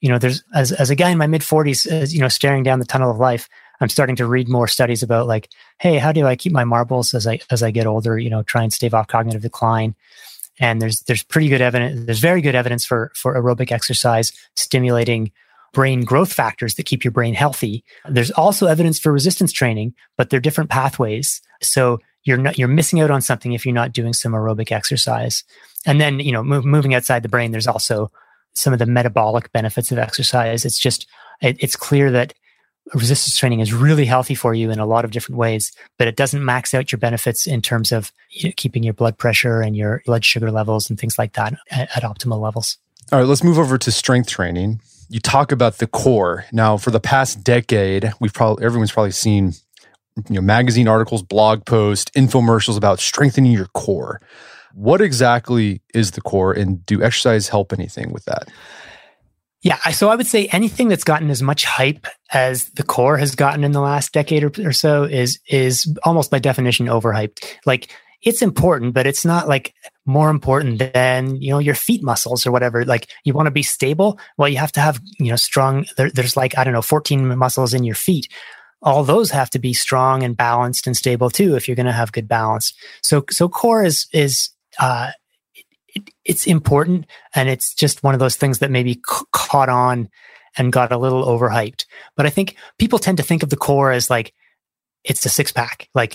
you know, there's, as, as a guy in my mid forties, you know, staring down the tunnel of life, I'm starting to read more studies about like, hey, how do I keep my marbles as I, as I get older, you know, try and stave off cognitive decline. And there's, there's pretty good evidence, there's very good evidence for, for aerobic exercise stimulating brain growth factors that keep your brain healthy. There's also evidence for resistance training, but they're different pathways. So you're not, you're missing out on something if you're not doing some aerobic exercise. And then, you know, move, moving outside the brain, there's also some of the metabolic benefits of exercise. It's just, it, it's clear that resistance training is really healthy for you in a lot of different ways, but it doesn't max out your benefits in terms of, you know, keeping your blood pressure and your blood sugar levels and things like that at, at optimal levels. All right, let's move over to strength training. You talk about the core. Now, for the past decade, we've probably everyone's probably seen, you know, magazine articles, blog posts, infomercials about strengthening your core. What exactly is the core, and do exercise help anything with that? Yeah, so I would say anything that's gotten as much hype as the core has gotten in the last decade or, or so is is almost by definition overhyped. Like, it's important, but it's not like more important than, you know, your feet muscles or whatever. Like, you want to be stable, well, you have to have, you know, strong. There, there's like, I don't know, fourteen muscles in your feet. All those have to be strong and balanced and stable too if you're going to have good balance. So, so core is is. Uh, It, it's important, and it's just one of those things that maybe c- caught on and got a little overhyped. But I think people tend to think of the core as like, it's a six pack. Like,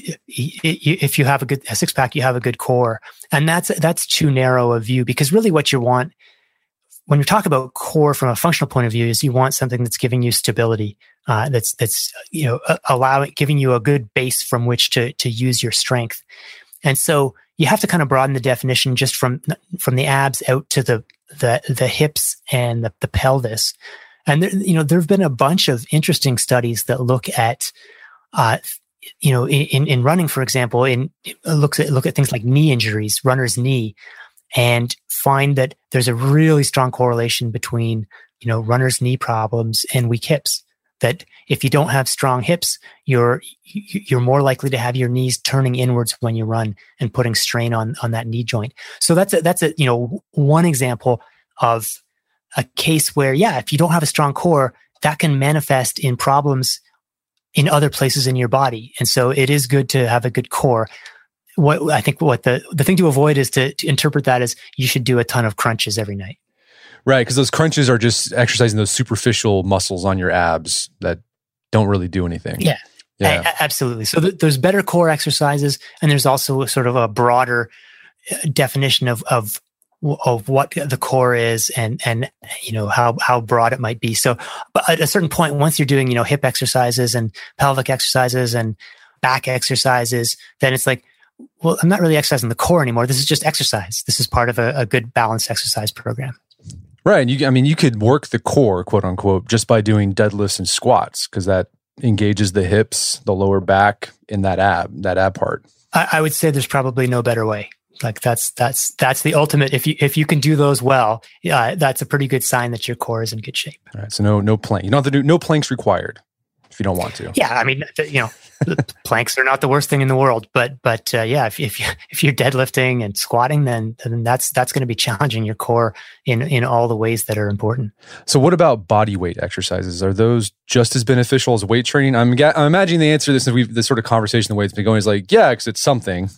if you have a good a six pack, you have a good core. And that's, that's too narrow a view, because really what you want when you talk about core from a functional point of view is you want something that's giving you stability, uh, that's, that's, you know, allowing, giving you a good base from which to, to use your strength. And so you have to kind of broaden the definition just from from the abs out to the the the hips and the, the pelvis. And there, you know, there have been a bunch of interesting studies that look at, uh, you know, in in running, for example, in looks at look at things like knee injuries, runner's knee, and find that there's a really strong correlation between, you know, runner's knee problems and weak hips. That if you don't have strong hips, you're you're more likely to have your knees turning inwards when you run and putting strain on on that knee joint. So that's a, that's a you know one example of a case where, yeah, if you don't have a strong core, that can manifest in problems in other places in your body. And so it is good to have a good core. What I think what the the thing to avoid is to, to interpret that as you should do a ton of crunches every night. Right, because those crunches are just exercising those superficial muscles on your abs that don't really do anything. Yeah, yeah. A- absolutely. So th- there's better core exercises, and there's also a sort of a broader definition of of of what the core is, and and you know how how broad it might be. So, but at a certain point, once you're doing, you know, hip exercises and pelvic exercises and back exercises, then it's like, well, I'm not really exercising the core anymore. This is just exercise. This is part of a, a good balanced exercise program. Right. You, I mean, you could work the core, quote unquote, just by doing deadlifts and squats, because that engages the hips, the lower back, in that ab, that ab part. I, I would say there's probably no better way. Like that's that's that's the ultimate. If you if you can do those well, uh, that's a pretty good sign that your core is in good shape. All right. So no no plank. You don't have to do no planks required if you don't want to. Yeah. I mean, you know. Planks are not the worst thing in the world, but but uh, yeah, if if you if you're deadlifting and squatting, then then that's that's going to be challenging your core in in all the ways that are important. So, what about body weight exercises? Are those just as beneficial as weight training? I'm I'm imagining the answer to this. We've this sort of conversation, the way it's been going, is like, yeah, because it's something.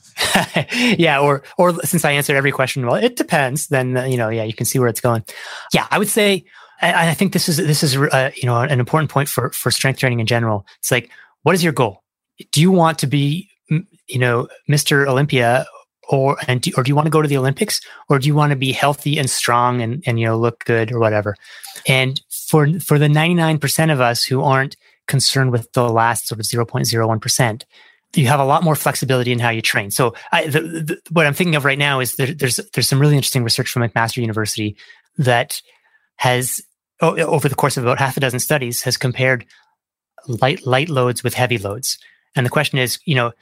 yeah, or or since I answered every question, well, it depends. Then uh, you know, yeah, you can see where it's going. Yeah, I would say, and I think this is this is uh, you know an important point for for strength training in general. It's like, what is your goal? Do you want to be, you know, Mister Olympia, or and do, or do you want to go to the Olympics, or do you want to be healthy and strong and and you know look good or whatever? And for for the ninety-nine percent of us who aren't concerned with the last sort of zero point zero one percent, you have a lot more flexibility in how you train. So I, the, the, what I'm thinking of right now is there, there's there's some really interesting research from McMaster University that has oh, over the course of about half a dozen studies has compared light light loads with heavy loads. And the question is, you know,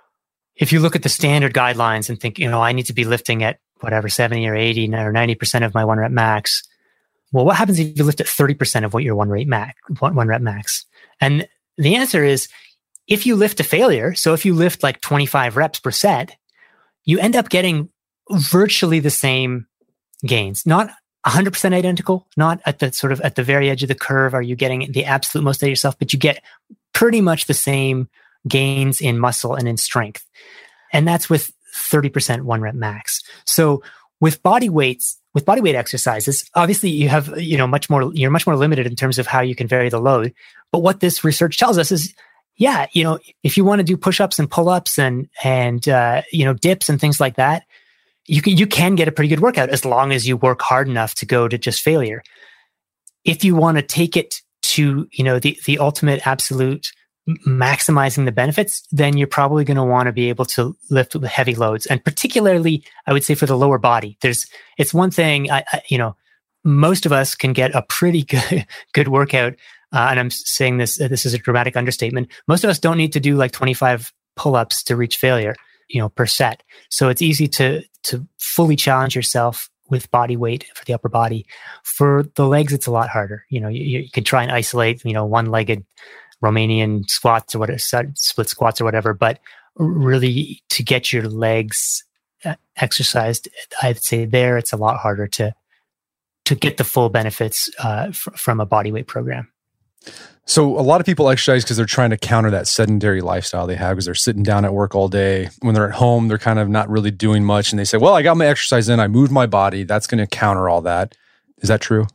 if you look at the standard guidelines and think, you know, I need to be lifting at whatever, seventy or eighty or ninety percent of my one rep max. Well, what happens if you lift at thirty percent of what your one rep max, one, one rep max? And the answer is, if you lift to failure, so if you lift like twenty-five reps per set, you end up getting virtually the same gains, not one hundred percent identical, not at the sort of at the very edge of the curve are you getting the absolute most out of yourself, but you get pretty much the same gains in muscle and in strength. And that's with thirty percent one rep max. So with body weights, with body weight exercises, obviously you have, you know, much more, you're much more limited in terms of how you can vary the load. But what this research tells us is, yeah, you know, if you want to do push-ups and pull-ups and, and, uh, you know, dips and things like that, you can, you can get a pretty good workout as long as you work hard enough to go to just failure. If you want to take it to, you know, the, the ultimate absolute maximizing the benefits, then you're probably going to want to be able to lift with heavy loads. And particularly, I would say for the lower body, there's, it's one thing, I, I, you know, most of us can get a pretty good, good workout. Uh, and I'm saying this, uh, this is a dramatic understatement. Most of us don't need to do like twenty-five pull-ups to reach failure, you know, per set. So it's easy to, to fully challenge yourself with body weight for the upper body. For the legs, it's a lot harder. You know, you, you can try and isolate, you know, one-legged Romanian squats or whatever, split squats or whatever, but really to get your legs exercised, I'd say there it's a lot harder to to get the full benefits uh, f- from a bodyweight program. So a lot of people exercise because they're trying to counter that sedentary lifestyle they have because they're sitting down at work all day. When they're at home, they're kind of not really doing much, and they say, "Well, I got my exercise in, I moved my body. That's going to counter all that." Is that true?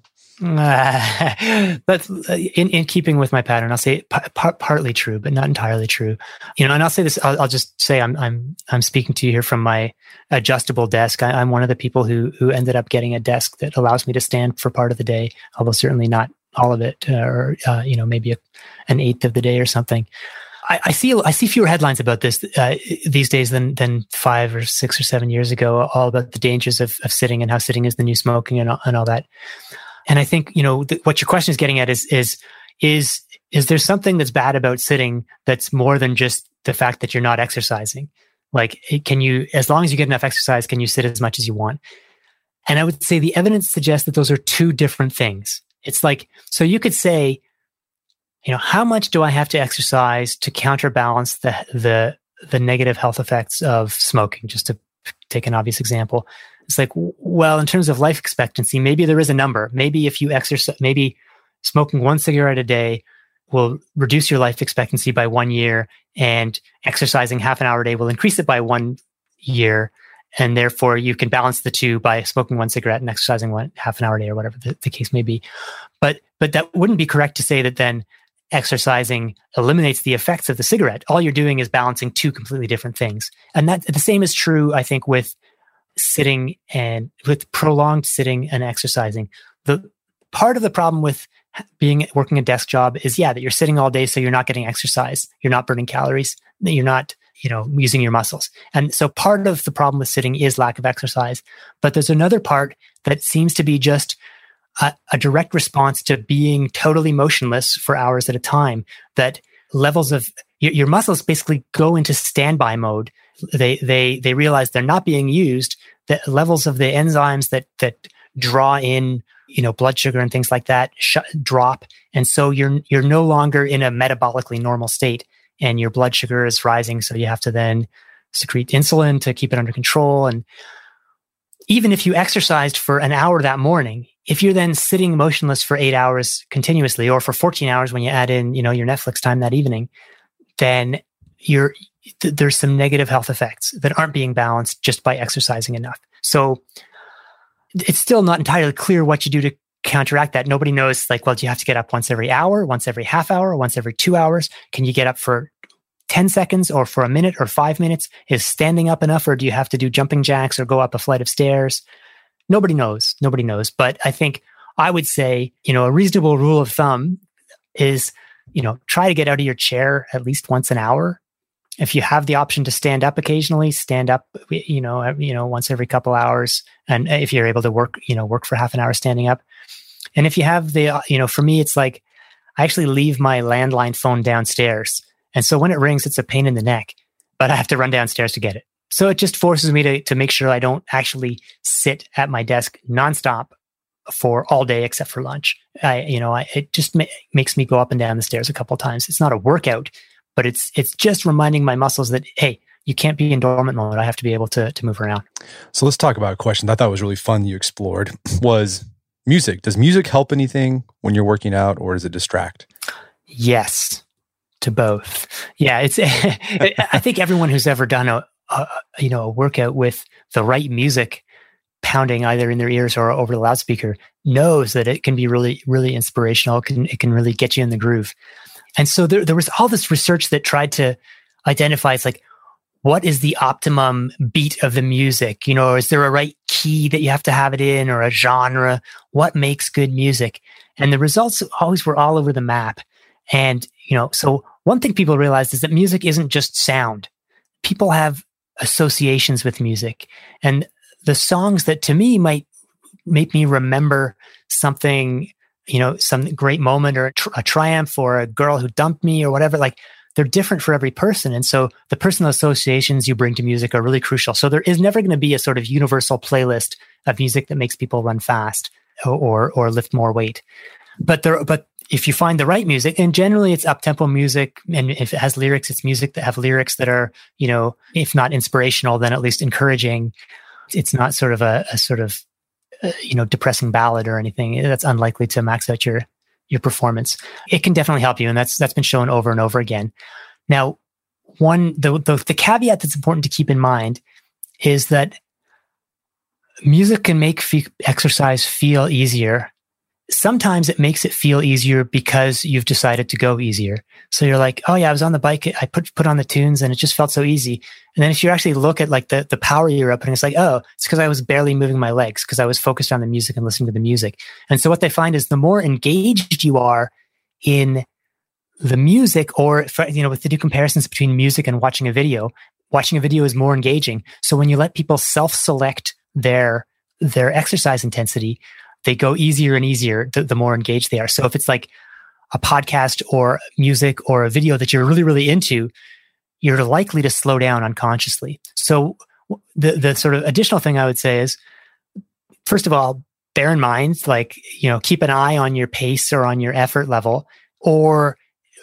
Uh, that's in, in keeping with my pattern. I'll say p- p- partly true, but not entirely true. You know, and I'll say this. I'll, I'll just say I'm I'm I'm speaking to you here from my adjustable desk. I, I'm one of the people who who ended up getting a desk that allows me to stand for part of the day, although certainly not all of it, uh, or uh, you know, maybe a, an eighth of the day or something. I, I see I see fewer headlines about this uh, these days than than five or six or seven years ago. All about the dangers of of sitting and how sitting is the new smoking and and all that. And I think, you know, th- what your question is getting at is, is, is, is there something that's bad about sitting that's more than just the fact that you're not exercising? Like, can you, as long as you get enough exercise, can you sit as much as you want? And I would say the evidence suggests that those are two different things. It's like, so you could say, you know, how much do I have to exercise to counterbalance the, the, the negative health effects of smoking? Just to take an obvious example. It's like, well, in terms of life expectancy, maybe there is a number. Maybe if you exercise, maybe smoking one cigarette a day will reduce your life expectancy by one year, and exercising half an hour a day will increase it by one year. And therefore, you can balance the two by smoking one cigarette and exercising one half an hour a day, or whatever the, the case may be. But but that wouldn't be correct to say that then exercising eliminates the effects of the cigarette. All you're doing is balancing two completely different things. And that the same is true, I think, with sitting and with prolonged sitting and exercising. The part of the problem with being working a desk job is, yeah, that you're sitting all day, so you're not getting exercise, you're not burning calories, that you're not, you know, using your muscles. And so part of the problem with sitting is lack of exercise. But there's another part that seems to be just a, a direct response to being totally motionless for hours at a time, that levels of your, your muscles basically go into standby mode. They they they realize they're not being used. The levels of the enzymes that that draw in, you know, blood sugar and things like that sh- drop, and so you're you're no longer in a metabolically normal state, and your blood sugar is rising. So you have to then secrete insulin to keep it under control. And even if you exercised for an hour that morning, if you're then sitting motionless for eight hours continuously, or for fourteen hours when you add in, you know, your Netflix time that evening, then you're th- there's some negative health effects that aren't being balanced just by exercising enough. So it's still not entirely clear what you do to counteract that. Nobody knows, like, well, do you have to get up once every hour, once every half hour, once every two hours? Can you get up for ten seconds or for a minute or five minutes? Is standing up enough, or do you have to do jumping jacks or go up a flight of stairs? Nobody knows. Nobody knows. But I think I would say, you know, a reasonable rule of thumb is, you know, try to get out of your chair at least once an hour. If you have the option to stand up occasionally, stand up, you know, you know, once every couple hours. And if you're able to work, you know, work for half an hour standing up. And if you have the, you know, for me, it's like, I actually leave my landline phone downstairs. And so when it rings, it's a pain in the neck, but I have to run downstairs to get it. So it just forces me to, to make sure I don't actually sit at my desk nonstop for all day except for lunch. I, you know, I, it just ma- makes me go up and down the stairs a couple of times. It's not a workout, but it's it's just reminding my muscles that, hey, you can't be in dormant mode. I have to be able to to move around. So let's talk about a question that I thought was really fun you explored was, music. Does music help anything when you're working out, or does it distract? Yes, to both. Yeah, it's. I think everyone who's ever done a, a you know a workout with the right music pounding either in their ears or over the loudspeaker knows that it can be really, really inspirational. It can, it can really get you in the groove. And so there, there was all this research that tried to identify, it's like, what is the optimum beat of the music? You know, is there a right key that you have to have it in, or a genre? What makes good music? And the results always were all over the map. And, you know, so one thing people realized is that music isn't just sound. People have associations with music. And the songs that to me might make me remember something, you know, some great moment or a, tr- a triumph or a girl who dumped me or whatever, like they're different for every person. And so the personal associations you bring to music are really crucial. So there is never going to be a sort of universal playlist of music that makes people run fast or, or, or lift more weight. But there, but if you find the right music, and generally it's up-tempo music, and if it has lyrics, it's music that have lyrics that are, you know, if not inspirational, then at least encouraging. It's not sort of a, a sort of, uh, you know, depressing ballad or anything that's unlikely to max out your, your performance. It can definitely help you. And that's, that's been shown over and over again. Now, one, the, the, the caveat that's important to keep in mind is that music can make fe- exercise feel easier. Sometimes it makes it feel easier because you've decided to go easier. So you're like, oh yeah, I was on the bike, I put put on the tunes and it just felt so easy. And then if you actually look at like the, the power you're outputting, it's like, oh, it's because I was barely moving my legs because I was focused on the music and listening to the music. And so what they find is the more engaged you are in the music, or, for, you know, with the two comparisons between music and watching a video, watching a video is more engaging. So when you let people self-select their their exercise intensity, they go easier and easier the, the more engaged they are. So if it's like a podcast or music or a video that you're really, really into, you're likely to slow down unconsciously. So the the sort of additional thing I would say is, first of all, bear in mind, like, you know, keep an eye on your pace or on your effort level, or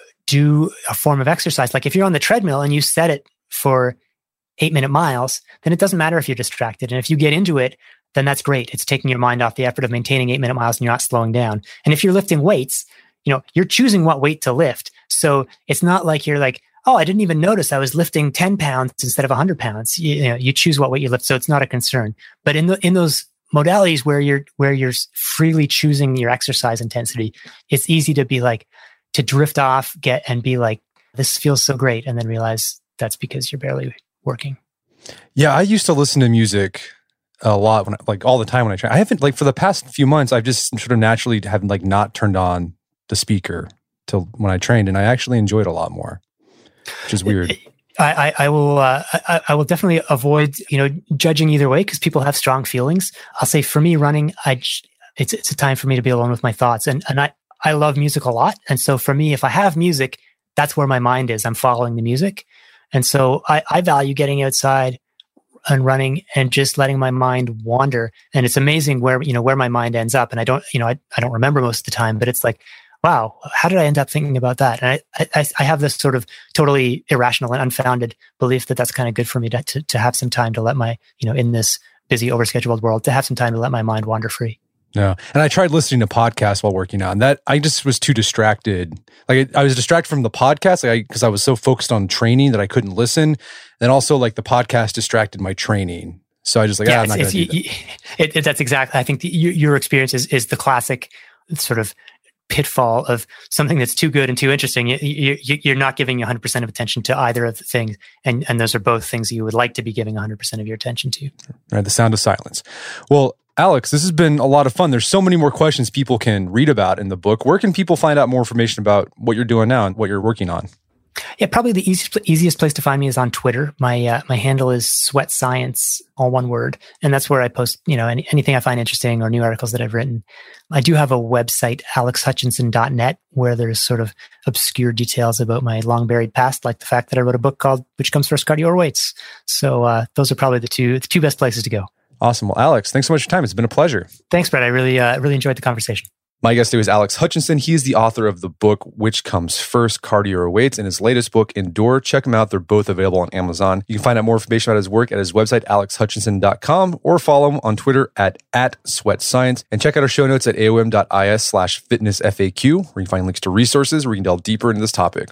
do a form of exercise. Like if you're on the treadmill and you set it for eight minute miles, then it doesn't matter if you're distracted. And if you get into it, then that's great. It's taking your mind off the effort of maintaining eight minute miles and you're not slowing down. And if you're lifting weights, you know, you're choosing what weight to lift. So it's not like you're like, oh, I didn't even notice I was lifting ten pounds instead of one hundred pounds. You, you know, you choose what weight you lift. So it's not a concern. But in the, in those modalities where you're, where you're freely choosing your exercise intensity, it's easy to be like, to drift off, get and be like, this feels so great. And then realize that's because you're barely working. Yeah. I used to listen to music a lot, when I, like all the time when I train. I haven't, like for the past few months, I've just sort of naturally have like not turned on the speaker till when I trained, and I actually enjoyed it a lot more, which is weird. I, I, I will, uh, I, I will definitely avoid, you know, judging either way because people have strong feelings. I'll say for me, running, I, it's it's a time for me to be alone with my thoughts, and and I I love music a lot, and so for me, if I have music, that's where my mind is. I'm following the music, and so I, I value getting outside and running and just letting my mind wander. And it's amazing where, you know, where my mind ends up. And I don't, you know, I, I don't remember most of the time, but it's like, wow, how did I end up thinking about that? And I, I, I have this sort of totally irrational and unfounded belief that that's kind of good for me to, to, to have some time to let my, you know, in this busy, overscheduled world, to have some time to let my mind wander free. No. And I tried listening to podcasts while working out, and that I just was too distracted. Like I was distracted from the podcast, like I, because I was so focused on training that I couldn't listen. And also like the podcast distracted my training. So I just like, yeah, ah, I'm not going to do that. It, it, that's exactly, I think the, your, your experience is, is the classic sort of pitfall of something that's too good and too interesting. You, you, you're not giving one hundred percent of attention to either of the things. And, and those are both things you would like to be giving one hundred percent of your attention to. Right. The sound of silence. Well, Alex, this has been a lot of fun. There's so many more questions people can read about in the book. Where can people find out more information about what you're doing now and what you're working on? Yeah, probably the easiest easiest place to find me is on Twitter. My uh, my handle is Sweat Science, all one word, and that's where I post, you know, any, anything I find interesting or new articles that I've written. I do have a website, alex hutchinson dot net, where there's sort of obscure details about my long buried past, like the fact that I wrote a book called "Which Comes First, Cardio or Weights." So uh, those are probably the two the two best places to go. Awesome. Well, Alex, thanks so much for your time. It's been a pleasure. Thanks, Brett. I really uh, really enjoyed the conversation. My guest today is Alex Hutchinson. He is the author of the book, Which Comes First, Cardio or Weights, and his latest book, Endure. Check them out. They're both available on Amazon. You can find out more information about his work at his website, alex hutchinson dot com, or follow him on Twitter at, at Sweat Science. And check out our show notes at aom.is slash fitness FAQ, where you can find links to resources where you can delve deeper into this topic.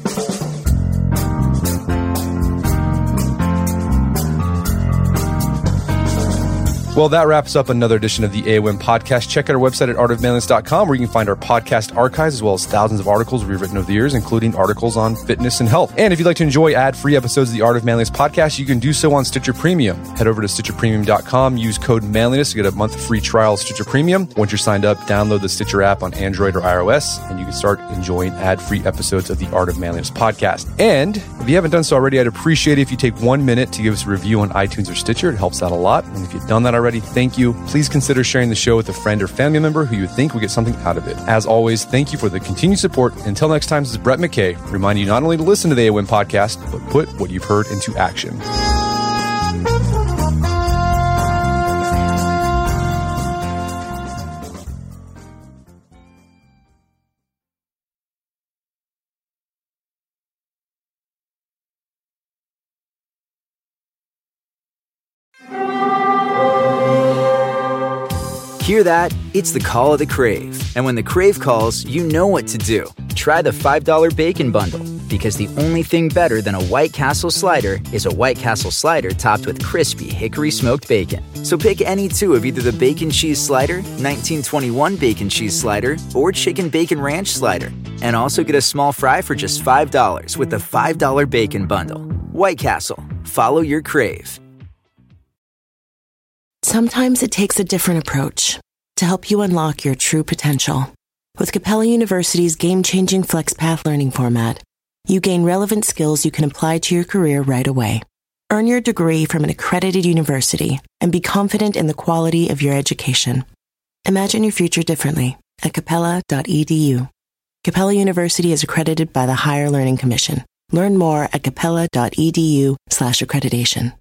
Well, that wraps up another edition of the A O M podcast. Check out our website at art of manliness dot com, where you can find our podcast archives as well as thousands of articles we've written over the years, including articles on fitness and health. And if you'd like to enjoy ad-free episodes of the Art of Manliness podcast, you can do so on Stitcher Premium. Head over to stitcher premium dot com, use code manliness to get a month free trial of Stitcher Premium. Once you're signed up, download the Stitcher app on Android or iOS, and you can start enjoying ad-free episodes of the Art of Manliness podcast. And if you haven't done so already, I'd appreciate it if you take one minute to give us a review on iTunes or Stitcher. It helps out a lot. And if you've done that already, thank you. Please consider sharing the show with a friend or family member who you think will get something out of it. As always, thank you for the continued support. Until next time, this is Brett McKay, reminding you not only to listen to the A O M podcast, but put what you've heard into action. Hear that? It's the call of the Crave. And when the Crave calls, you know what to do. Try the five dollar Bacon Bundle, because the only thing better than a White Castle slider is a White Castle slider topped with crispy hickory smoked bacon. So pick any two of either the Bacon Cheese Slider, nineteen twenty-one Bacon Cheese Slider, or Chicken Bacon Ranch Slider. And also get a small fry for just five dollars with the five dollar Bacon Bundle. White Castle. Follow your Crave. Sometimes it takes a different approach to help you unlock your true potential. With Capella University's game-changing FlexPath learning format, you gain relevant skills you can apply to your career right away. Earn your degree from an accredited university and be confident in the quality of your education. Imagine your future differently at capella dot e d u. Capella University is accredited by the Higher Learning Commission. Learn more at capella dot e d u slash accreditation.